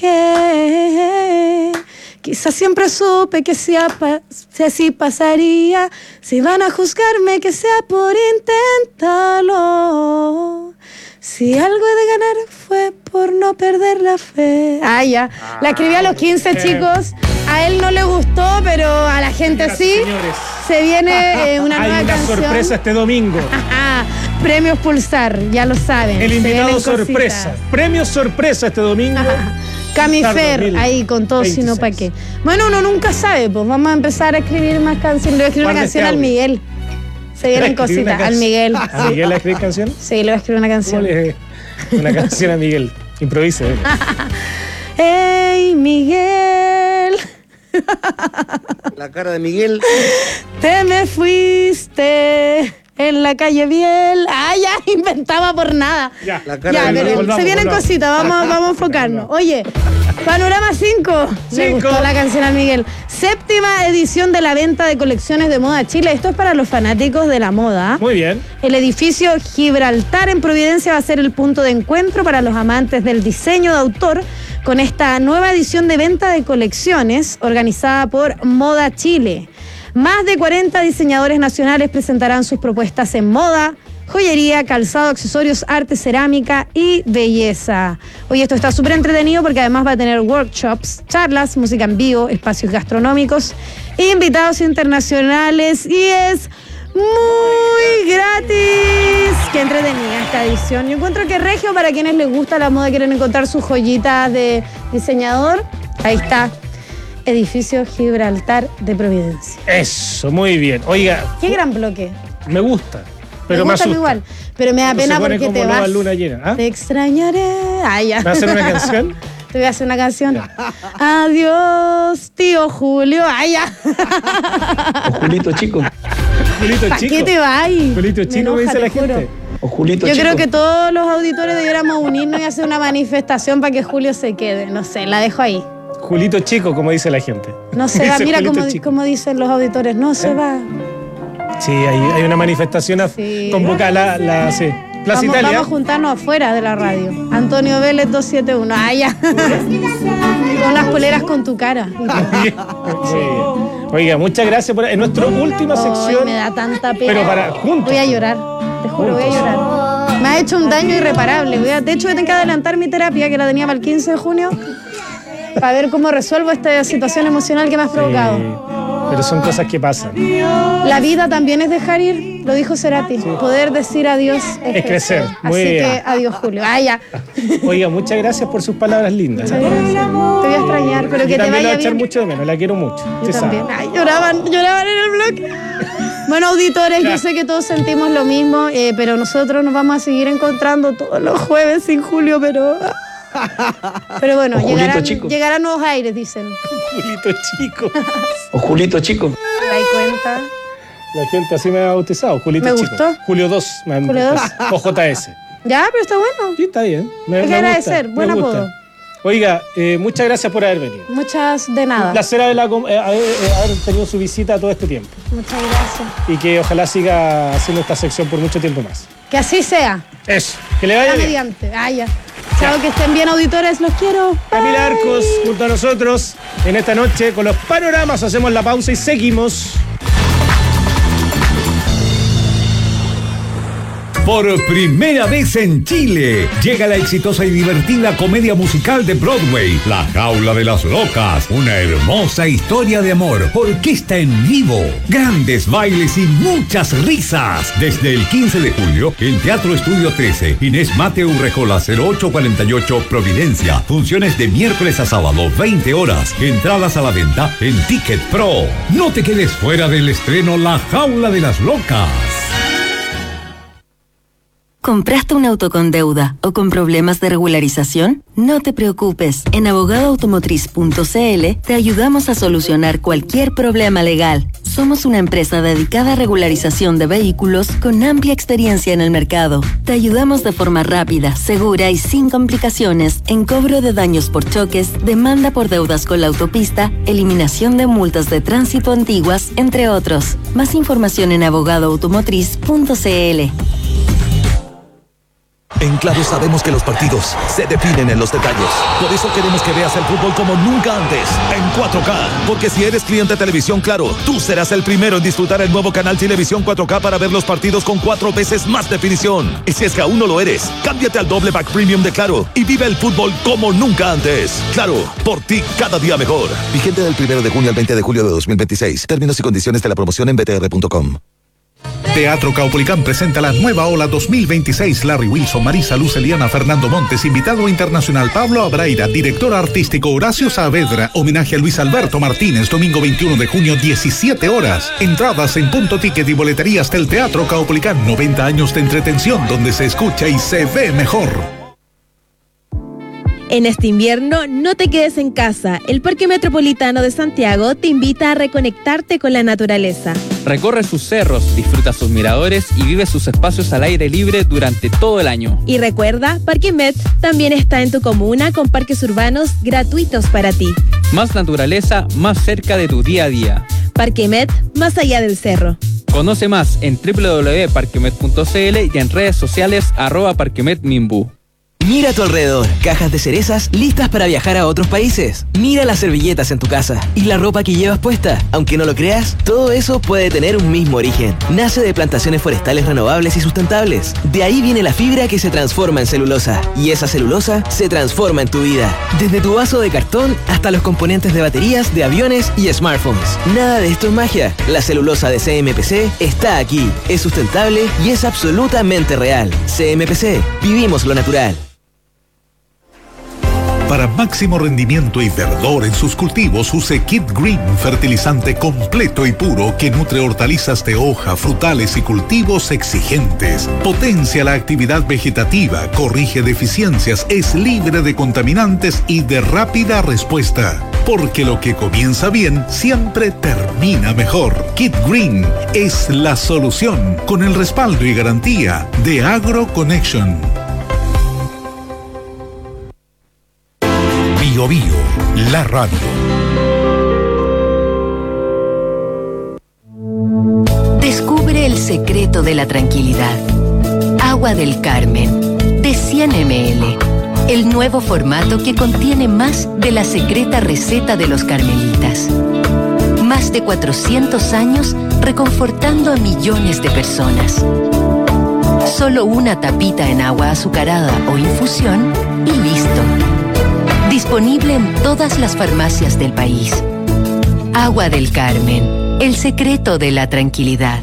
dije. Quizás siempre supe que si, apa- si así pasaría. Si van a juzgarme que sea por intentarlo. Si algo he de ganar fue por no perder la fe. Ah, ya. La escribí a los quince, chicos. A él no le gustó, pero a la gente sí. Señores. Se viene eh, una Hay nueva una canción. sorpresa este domingo. Ajá. Premios Pulsar, ya lo saben. El Se invitado vienen sorpresa. cositas. Premio sorpresa este domingo. Camifer, ahí con todo, si no, ¿para qué? Bueno, uno nunca sabe, pues vamos a empezar a escribir más canciones. Le voy a escribir una Guarda canción este al audio. Miguel. Se vienen ¿Le escribí una cositas. Al can- Miguel. ¿A Miguel le escribís canción? Sí, le voy a escribir una canción. ¿Cómo le- Una canción a Miguel. Improvise. eh. ¡Ey, Miguel! La cara de Miguel. Te me fuiste en la calle Biel. Ah, ya inventaba por nada. Ya, La cara Ya, de pero Miguel. volvamos, se vienen volvamos. cositas, vamos, vamos a enfocarnos. Oye, Panorama cinco. Me Cinco. gustó la canción a Miguel. Séptima edición de la venta de colecciones de moda Chile. Esto es para los fanáticos de la moda. Muy bien. El edificio Gibraltar en Providencia va a ser el punto de encuentro para los amantes del diseño de autor con esta nueva edición de venta de colecciones organizada por Moda Chile. Más de cuarenta diseñadores nacionales presentarán sus propuestas en moda, joyería, calzado, accesorios, arte, cerámica y belleza. Oye, esto está súper entretenido porque además va a tener workshops, charlas, música en vivo, espacios gastronómicos, invitados internacionales y es muy gratis. Qué entretenida esta edición. Yo encuentro que regio para quienes les gusta la moda, quieren encontrar sus joyitas de diseñador. Ahí está. Edificio Gibraltar de Providencia. Eso, muy bien. Oiga, Qué gran bloque. me gusta, pero me, me gusta asusta. igual. Pero me da Cuando pena se pone porque como te nueva vas. luna llena. ¿Ah? Te extrañaré. Ah, ya. ¿Me va a hacer una canción? Te voy a hacer una canción. Adiós, tío Julio. Ay, ya. O Julito Chico. Julito ¿Para Chico. qué te vas? Julito Chico, me dice la gente. O Julito Yo Chico. creo que todos los auditores debiéramos unirnos y hacer una manifestación para que Julio se quede. No sé, la dejo ahí. Julito Chico, como dice la gente. No se va. Dice Mira Julito cómo, Chico. cómo dicen los auditores. No se va. Sí, hay, hay una manifestación a- Sí. convocada la, la sí. Plaza Vamos, Italia. vamos a juntarnos afuera de la radio. Antonio Vélez doscientos setenta y uno. Ah, ya. Con las poleras con tu cara. Sí. Oiga, muchas gracias por en nuestra última Ay, sección. me da tanta pena. Pero para juntos. Voy a llorar. Te juro, voy a llorar. Me ha hecho un daño irreparable. Voy a- de hecho, tengo que adelantar mi terapia, que la tenía para el quince de junio, para ver cómo resuelvo esta situación emocional que me has provocado. Pero son cosas que pasan. La vida también es dejar ir, lo dijo Cerati. Poder decir adiós es, Es crecer. Muy Así bien. que adiós, Julio. Ah, ya. Oiga, muchas gracias por sus palabras lindas. Muchas gracias. Te voy a extrañar, pero Yo que te también la voy a vaya echar bien. mucho de menos, la quiero mucho. Yo usted también. sabe. Ay, lloraban, lloraban en el bloque. Bueno, auditores, yo sé que todos sentimos lo mismo, eh, pero nosotros nos vamos a seguir encontrando todos los jueves sin Julio, pero... Pero bueno, O Julito llegarán, Chico. llegarán nuevos aires, dicen. Julito Chico. O Julito Chico. ¿Te das cuenta? La gente así me ha bautizado. Julito Me Chico. gustó. Julio dos. me han- Julio dos. O J S. Ya, pero está bueno. Sí, está bien. Me, Hay que me agradecer, gusta, buen me gusta. apodo. Oiga, eh, muchas gracias por haber venido. Muchas de Un nada. placer haberla com- eh, haber, eh, haber tenido su visita todo este tiempo. Muchas gracias. Y que ojalá siga haciendo esta sección por mucho tiempo más. Que así sea. Eso. Que le vaya Ya bien. mediante. Ah, ya. Chao, que estén bien, auditores. Los quiero. Camila Arcos junto a nosotros en esta noche con los panoramas. Hacemos la pausa y seguimos. Por primera vez en Chile, llega la exitosa y divertida comedia musical de Broadway, La Jaula de las Locas, una hermosa historia de amor, orquesta en vivo, grandes bailes y muchas risas. Desde el quince de julio, en Teatro Estudio trece, Inés Mateo Rejola cero ocho cuarenta y ocho, Providencia. Funciones de miércoles a sábado, veinte horas. Entradas a la venta en Ticket Pro. No te quedes fuera del estreno La Jaula de las Locas. ¿Compraste un auto con deuda o con problemas de regularización? No te preocupes. En abogado automotriz punto c l te ayudamos a solucionar cualquier problema legal. Somos una empresa dedicada a regularización de vehículos con amplia experiencia en el mercado. Te ayudamos de forma rápida, segura y sin complicaciones en cobro de daños por choques, demanda por deudas con la autopista, eliminación de multas de tránsito antiguas, entre otros. Más información en abogado automotriz punto c l. En Claro sabemos que los partidos se definen en los detalles. Por eso queremos que veas el fútbol como nunca antes, en cuatro K. Porque si eres cliente de Televisión Claro, tú serás el primero en disfrutar el nuevo canal Televisión cuatro K para ver los partidos con cuatro veces más definición. Y si es que aún no lo eres, cámbiate al doble pack premium de Claro y vive el fútbol como nunca antes. Claro, por ti cada día mejor. Vigente del primero de junio al veinte de julio de dos mil veintiséis. Términos y condiciones de la promoción en b t r punto com. Teatro Caupolicán presenta la nueva ola dos mil veintiséis. Larry Wilson, Marisa Luz, Eliana, Fernando Montes, invitado internacional Pablo Abraira, director artístico Horacio Saavedra, homenaje a Luis Alberto Martínez, domingo veintiuno de junio, diecisiete horas. Entradas en Punto Ticket y boleterías del Teatro Caupolicán. noventa años de entretención donde se escucha y se ve mejor. En este invierno, no te quedes en casa. El Parque Metropolitano de Santiago te invita a reconectarte con la naturaleza. Recorre sus cerros, disfruta sus miradores y vive sus espacios al aire libre durante todo el año. Y recuerda, Parque Met también está en tu comuna con parques urbanos gratuitos para ti. Más naturaleza, más cerca de tu día a día. Parque Met, más allá del cerro. Conoce más en doble u doble u doble u punto parquemet punto c l y en redes sociales arroba parquemetminbu. Mira a tu alrededor, cajas de cerezas listas para viajar a otros países. Mira las servilletas en tu casa y la ropa que llevas puesta. Aunque no lo creas, todo eso puede tener un mismo origen. Nace de plantaciones forestales renovables y sustentables. De ahí viene la fibra que se transforma en celulosa. Y esa celulosa se transforma en tu vida. Desde tu vaso de cartón hasta los componentes de baterías de aviones y smartphones. Nada de esto es magia. La celulosa de C M P C está aquí. Es sustentable y es absolutamente real. C M P C. Vivimos lo natural. Para máximo rendimiento y verdor en sus cultivos, use Kid Green, fertilizante completo y puro que nutre hortalizas de hoja, frutales y cultivos exigentes. Potencia la actividad vegetativa, corrige deficiencias, es libre de contaminantes y de rápida respuesta. Porque lo que comienza bien siempre termina mejor. Kid Green es la solución con el respaldo y garantía de AgroConnection. Bio Bio, la radio. Descubre el secreto de la tranquilidad. Agua del Carmen, de cien mililitros. El nuevo formato que contiene más de la secreta receta de los carmelitas. Más de cuatrocientos años reconfortando a millones de personas. Solo una tapita en agua azucarada o infusión y listo. Disponible en todas las farmacias del país. Agua del Carmen, el secreto de la tranquilidad.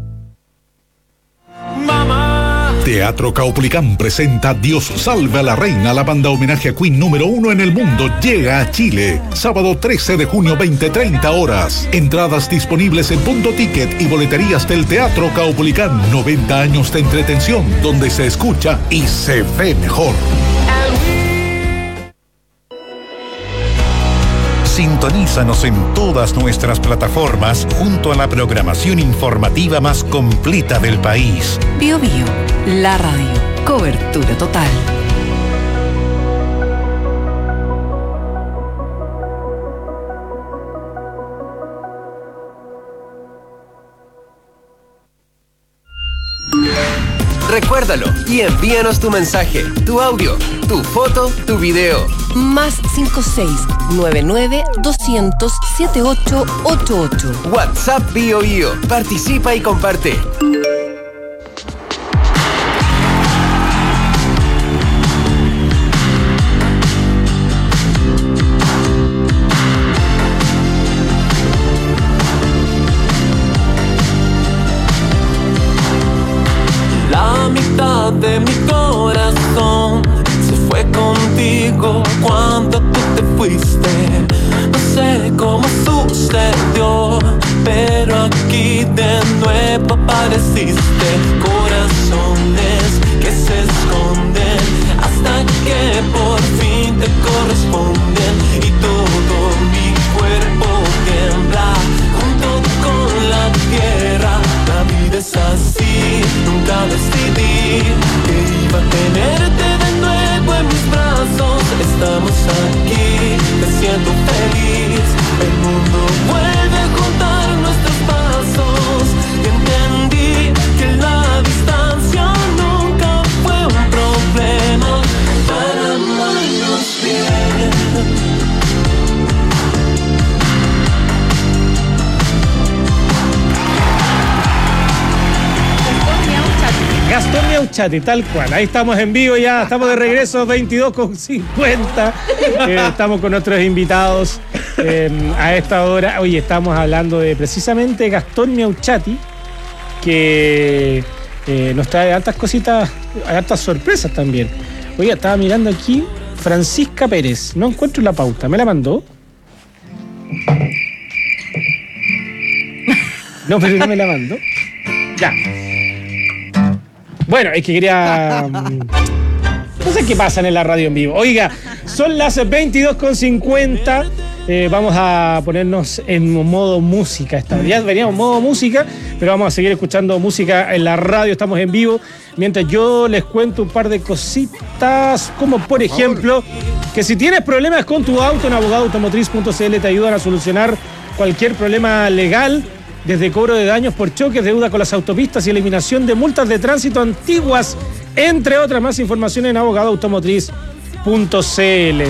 Teatro Caupolicán presenta Dios salve a la reina. La banda homenaje a Queen número uno en el mundo llega a Chile. Sábado trece de junio, veinte treinta horas. Entradas disponibles en Punto Ticket y boleterías del Teatro Caupolicán. noventa años de entretención donde se escucha y se ve mejor. Sintonízanos en todas nuestras plataformas junto a la programación informativa más completa del país. Bio Bio, la radio. Cobertura total. Recuérdalo y envíanos tu mensaje, tu audio, tu foto, tu video. Más cinco seis nueve nueve doscientos setenta y ocho ochenta y ocho. WhatsApp Bio Bio. Participa y comparte. La mitad de mi corazón se fue contigo cuando tú te fuiste. No sé cómo sucedió, pero aquí de nuevo apareciste. Corazones que se esconden hasta que por fin te corresponden. Y todo mi cuerpo tiembla junto con la tierra. La vida es así, nunca decidí que iba a tenerte de nuevo en mis brazos. Estamos aquí, me siento feliz. El mundo vuelve a juntar nuestros pasos. Y entendí que la distancia nunca fue un problema. Uchati, tal cual. Ahí estamos en vivo ya, estamos de regreso, veintidós con cincuenta. Eh, estamos con nuestros invitados eh, a esta hora. Oye, estamos hablando de precisamente Gastón Miauchati, que eh, nos trae altas cositas, altas sorpresas también. Oye, estaba mirando aquí, Francisca Pérez, no encuentro la pauta, ¿me la mandó? No, pero no me la mandó. Ya. Bueno, es que quería... No sé qué pasa en la radio en vivo. Oiga, son las veintidós con cincuenta. Eh, vamos a ponernos en modo música esta vez. Ya veníamos en modo música, pero vamos a seguir escuchando música en la radio. Estamos en vivo. Mientras yo les cuento un par de cositas, como por ejemplo, que si tienes problemas con tu auto, en abogado automotriz punto c l te ayudan a solucionar cualquier problema legal. Desde cobro de daños por choques, deuda con las autopistas y eliminación de multas de tránsito antiguas, entre otras. Más información en abogado automotriz punto c l.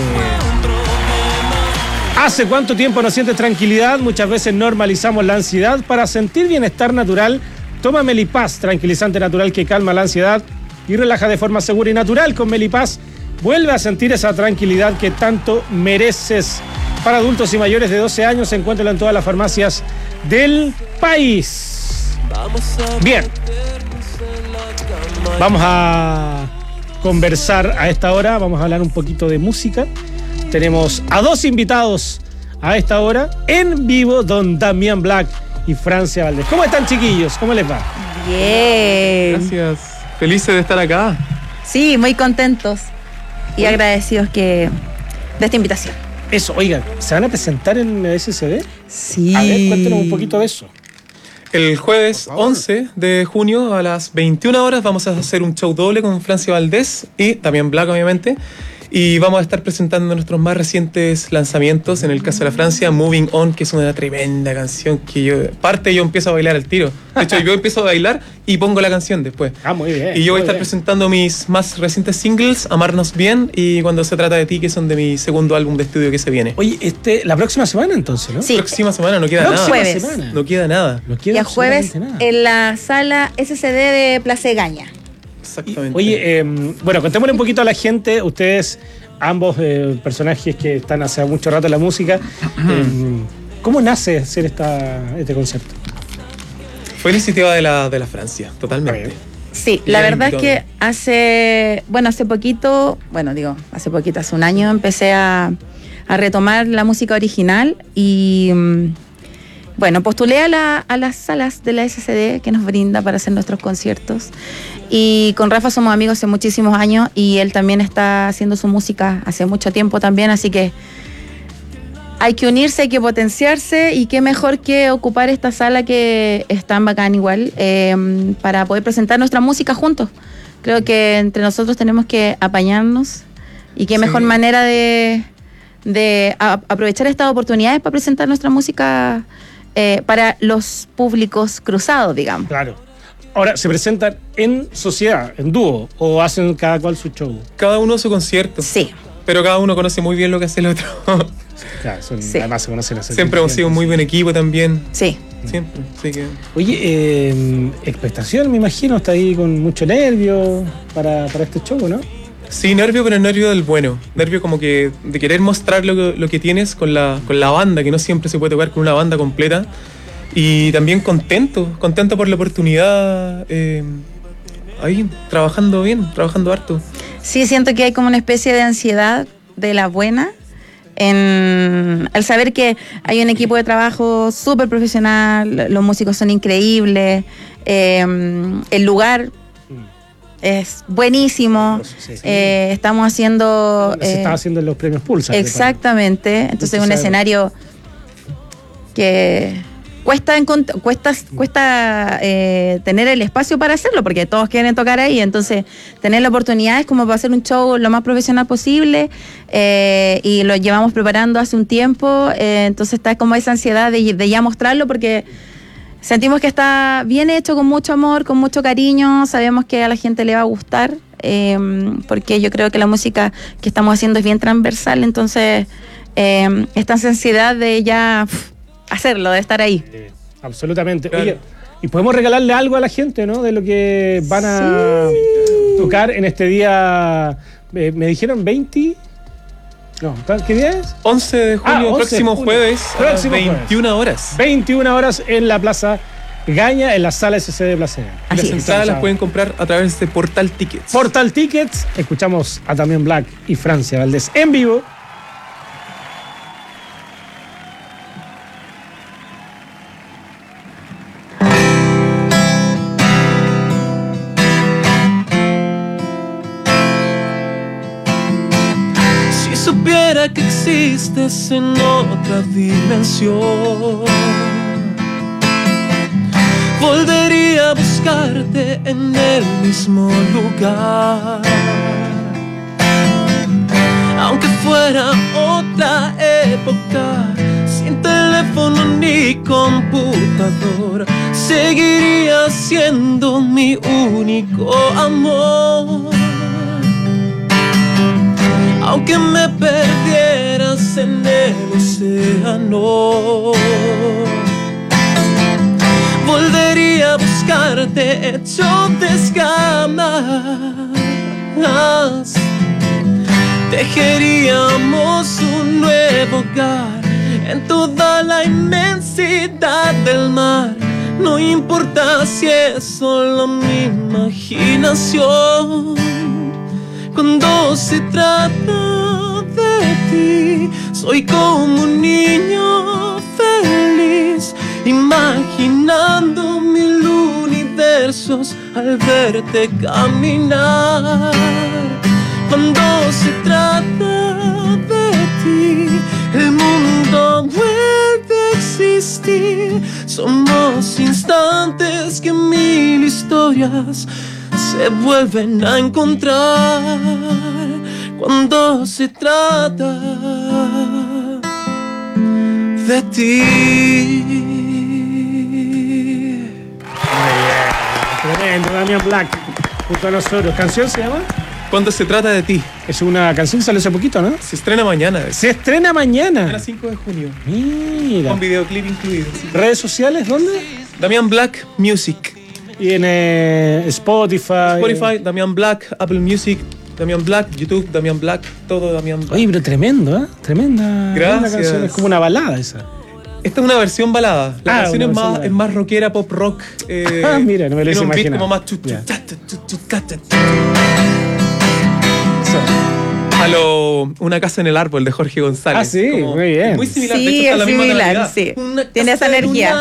¿Hace cuánto tiempo no sientes tranquilidad? Muchas veces normalizamos la ansiedad. Para sentir bienestar natural, toma Melipaz, tranquilizante natural que calma la ansiedad y relaja de forma segura y natural. Con Melipaz, vuelve a sentir esa tranquilidad que tanto mereces. Para adultos y mayores de doce años, encuéntralo en todas las farmacias del país. Bien, vamos a conversar a esta hora, vamos a hablar un poquito de música. Tenemos a dos invitados a esta hora en vivo, don Damián Black y Francia Valdés. ¿Cómo están, chiquillos? ¿Cómo les va? Bien. Gracias, felices de estar acá. Sí, muy contentos y agradecidos que de esta invitación. Eso, oigan, ¿se van a presentar en S C D? Sí. A ver, cuéntenos un poquito de eso. El jueves once de junio a las veintiuna horas vamos a hacer un show doble con Francia Valdés y también Black, obviamente. Y vamos a estar presentando nuestros más recientes lanzamientos. En el caso de la Francia, Moving On, que es una tremenda canción que yo... Parte yo empiezo a bailar al tiro. De hecho, yo empiezo a bailar y pongo la canción después. Ah, muy bien. Y yo voy a estar bien. presentando mis más recientes singles, Amarnos Bien y Cuando se trata de ti, que son de mi segundo álbum de estudio que se viene. Oye, este, la próxima semana entonces, ¿no? Sí. Próxima semana, no queda Los nada. jueves. Semana. No queda nada. No queda Y a jueves nada. en la sala S C D de Plaza Egaña. Exactamente. Oye, eh, bueno, contémosle un poquito a la gente, ustedes, ambos eh, personajes que están hace mucho rato en la música, eh, ¿cómo nace hacer esta, este concepto? Fue iniciativa de la, de la Francia, totalmente. Sí, Y la ella verdad es invitó. que hace, bueno, hace poquito, bueno, digo, hace poquito, hace un año empecé a, a retomar la música original y, mm, bueno, postulé a, la, a las salas de la S C D que nos brinda para hacer nuestros conciertos. Y con Rafa somos amigos hace muchísimos años y él también está haciendo su música hace mucho tiempo también, así que hay que unirse, hay que potenciarse y qué mejor que ocupar esta sala que es tan bacán igual eh, para poder presentar nuestra música juntos. Creo que entre nosotros tenemos que apañarnos y qué Sí. mejor manera de, de a- aprovechar estas oportunidades para presentar nuestra música eh, para los públicos cruzados, digamos. Claro. Ahora, ¿se presentan en sociedad, en dúo, o hacen cada cual su show? Cada uno su concierto. Sí. Pero cada uno conoce muy bien lo que hace el otro. Claro, son, Sí. además se conocen hace Siempre hemos tiempo. sido un muy buen equipo también. Sí. Siempre. Así que... Oye, eh, expectación, me imagino, está ahí con mucho nervio para, para este show, ¿no? Sí, nervio, pero nervio del bueno. Nervio como que de querer mostrar lo que, lo que tienes con la, con la banda, que no siempre se puede tocar con una banda completa. Y también contento, contento por la oportunidad, eh, ahí, trabajando bien, trabajando harto. Sí, siento que hay como una especie de ansiedad de la buena en, al saber que hay un equipo de trabajo súper profesional, los músicos son increíbles, eh, el lugar es buenísimo, Sí, sí. eh, estamos haciendo... Se eh, estaba haciendo en los premios Pulsar. exactamente, entonces es un Entonces, escenario que... Cuesta, encont- cuesta, cuesta eh, tener el espacio para hacerlo, porque todos quieren tocar ahí, entonces tener la oportunidad es como para hacer un show lo más profesional posible eh, y lo llevamos preparando hace un tiempo, eh, entonces está como esa ansiedad de, de ya mostrarlo porque sentimos que está bien hecho, con mucho amor, con mucho cariño, sabemos que a la gente le va a gustar, eh, porque yo creo que la música que estamos haciendo es bien transversal, entonces eh, esta ansiedad de ya... Pff, hacerlo, de estar ahí. Eh, absolutamente. Oye, y podemos regalarle algo a la gente, ¿no? De lo que van a... tocar en este día, eh, me dijeron veinte... No, ¿qué día es? once de junio, ah, once próximo de junio. jueves, Próximo a las veintiuna horas. veintiuna horas en la Plaza Gaña, en la sala S C de Plaza Gaña. Las entradas las pueden comprar a través de Portal Tickets. Portal Tickets. Escuchamos a Damián Black y Francia Valdés en vivo. Supiera que existes en otra dimensión, volvería a buscarte en el mismo lugar, aunque fuera otra época, sin teléfono ni computador, seguiría siendo mi único amor. Aunque me perdieras en el océano, volvería a buscarte hecho de escamas. Tejeríamos un nuevo hogar en toda la inmensidad del mar. No importa si es solo mi imaginación. Cuando se trata de ti, soy como un niño feliz, imaginando mil universos al verte caminar. Cuando se trata de ti, el mundo vuelve a existir. Somos instantes que mil historias se vuelven a encontrar cuando se trata de ti. Tremendo, Damián Black, junto a nosotros. ¿Canción se llama? Cuando se trata de ti. Es una canción que salió hace poquito, ¿no? Se estrena mañana. Se estrena mañana. A las cinco de junio. Mira. Con videoclip incluido. Sí. ¿Redes sociales dónde? Damián Black Music. Y en eh, Spotify. Spotify, Damián Black, Apple Music, Damián Black, YouTube, Damián Black, todo Damián Black. Oye, pero tremendo, ¿eh? Tremenda. Gracias. Canción. Es como una balada esa. Esta es una versión balada. La ah, canción es más, es más rockera, pop rock. Eh, ah, mira, no me lo hice imaginar. Tiene un beat como más chu, chu, cha, cha, chu, chu, cha, cha, cha. A lo Una casa en el árbol de Jorge González. Ah, sí, como, muy bien. Muy similar, sí, de hecho, está la misma similar, sí. Tiene esa energía.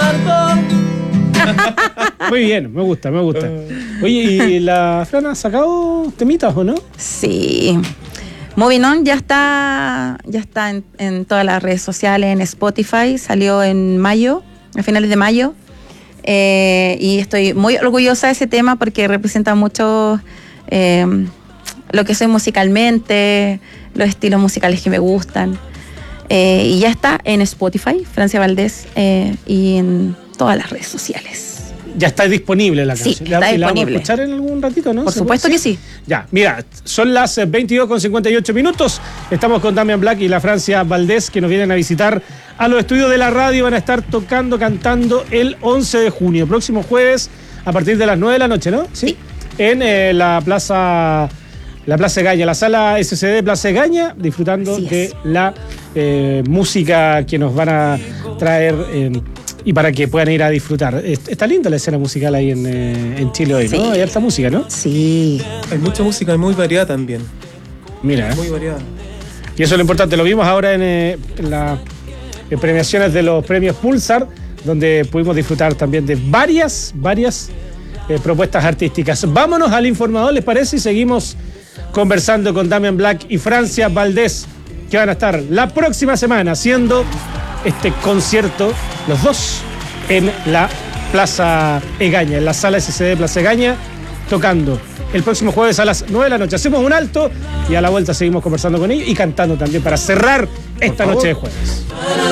Muy bien, me gusta, me gusta. Oye, ¿y la Fran ha sacado temitas o no? Sí. Moving On ya está, ya está en, en todas las redes sociales, en Spotify, salió en mayo, a finales de mayo. Eh, y estoy muy orgullosa de ese tema porque representa mucho eh, lo que soy musicalmente, los estilos musicales que me gustan. Eh, y ya está en Spotify, Francia Valdés, eh, y en todas las redes sociales. Ya está disponible la canción. Sí, está ¿La, disponible. ¿La vamos a escuchar en algún ratito, no? Por supuesto que sí. Ya, mira, son las veintidós con cincuenta y ocho minutos. Estamos con Damián Black y la Francia Valdés, que nos vienen a visitar a los estudios de la radio. Van a estar tocando, cantando el once de junio, próximo jueves, a partir de las nueve de la noche, ¿no? Sí. En eh, la plaza... La Plaza Gaña, la sala S C D Plaza Gaña, disfrutando de la eh, música que nos van a traer eh, y para que puedan ir a disfrutar. Está linda la escena musical ahí en, eh, en Chile hoy, ¿no? Sí. Hay harta música, ¿no? Sí. Hay mucha música, muy variada también. Mira. Muy variada. Y eso es lo importante. Lo vimos ahora en, eh, en las en premiaciones de los premios Pulsar, donde pudimos disfrutar también de varias, varias eh, propuestas artísticas. Vámonos al informador, ¿les parece? Y seguimos conversando con Damián Black y Francia Valdés, que van a estar la próxima semana haciendo este concierto, los dos, en la Plaza Egaña, en la sala S C D Plaza Egaña, tocando el próximo jueves a las nueve de la noche. Hacemos un alto y a la vuelta seguimos conversando con ellos y cantando también para cerrar esta noche de jueves.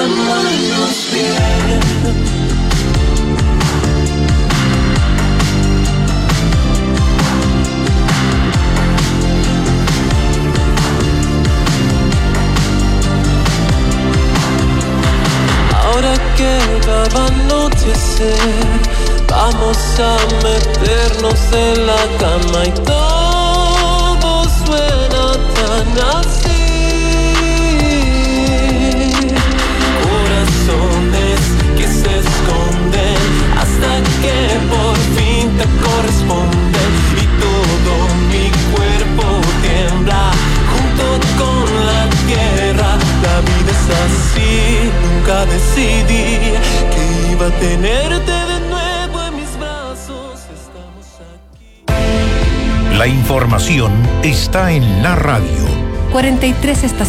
Va a anochecer, vamos a meternos en la cama y todo suena tan así. Corazones que se esconden hasta que por fin te corresponden y todo mi cuerpo tiembla junto con la tierra. La vida es así, nunca decidí que iba a tenerte de nuevo en mis brazos. Estamos aquí. La información está en la radio. cuarenta y tres estaciones.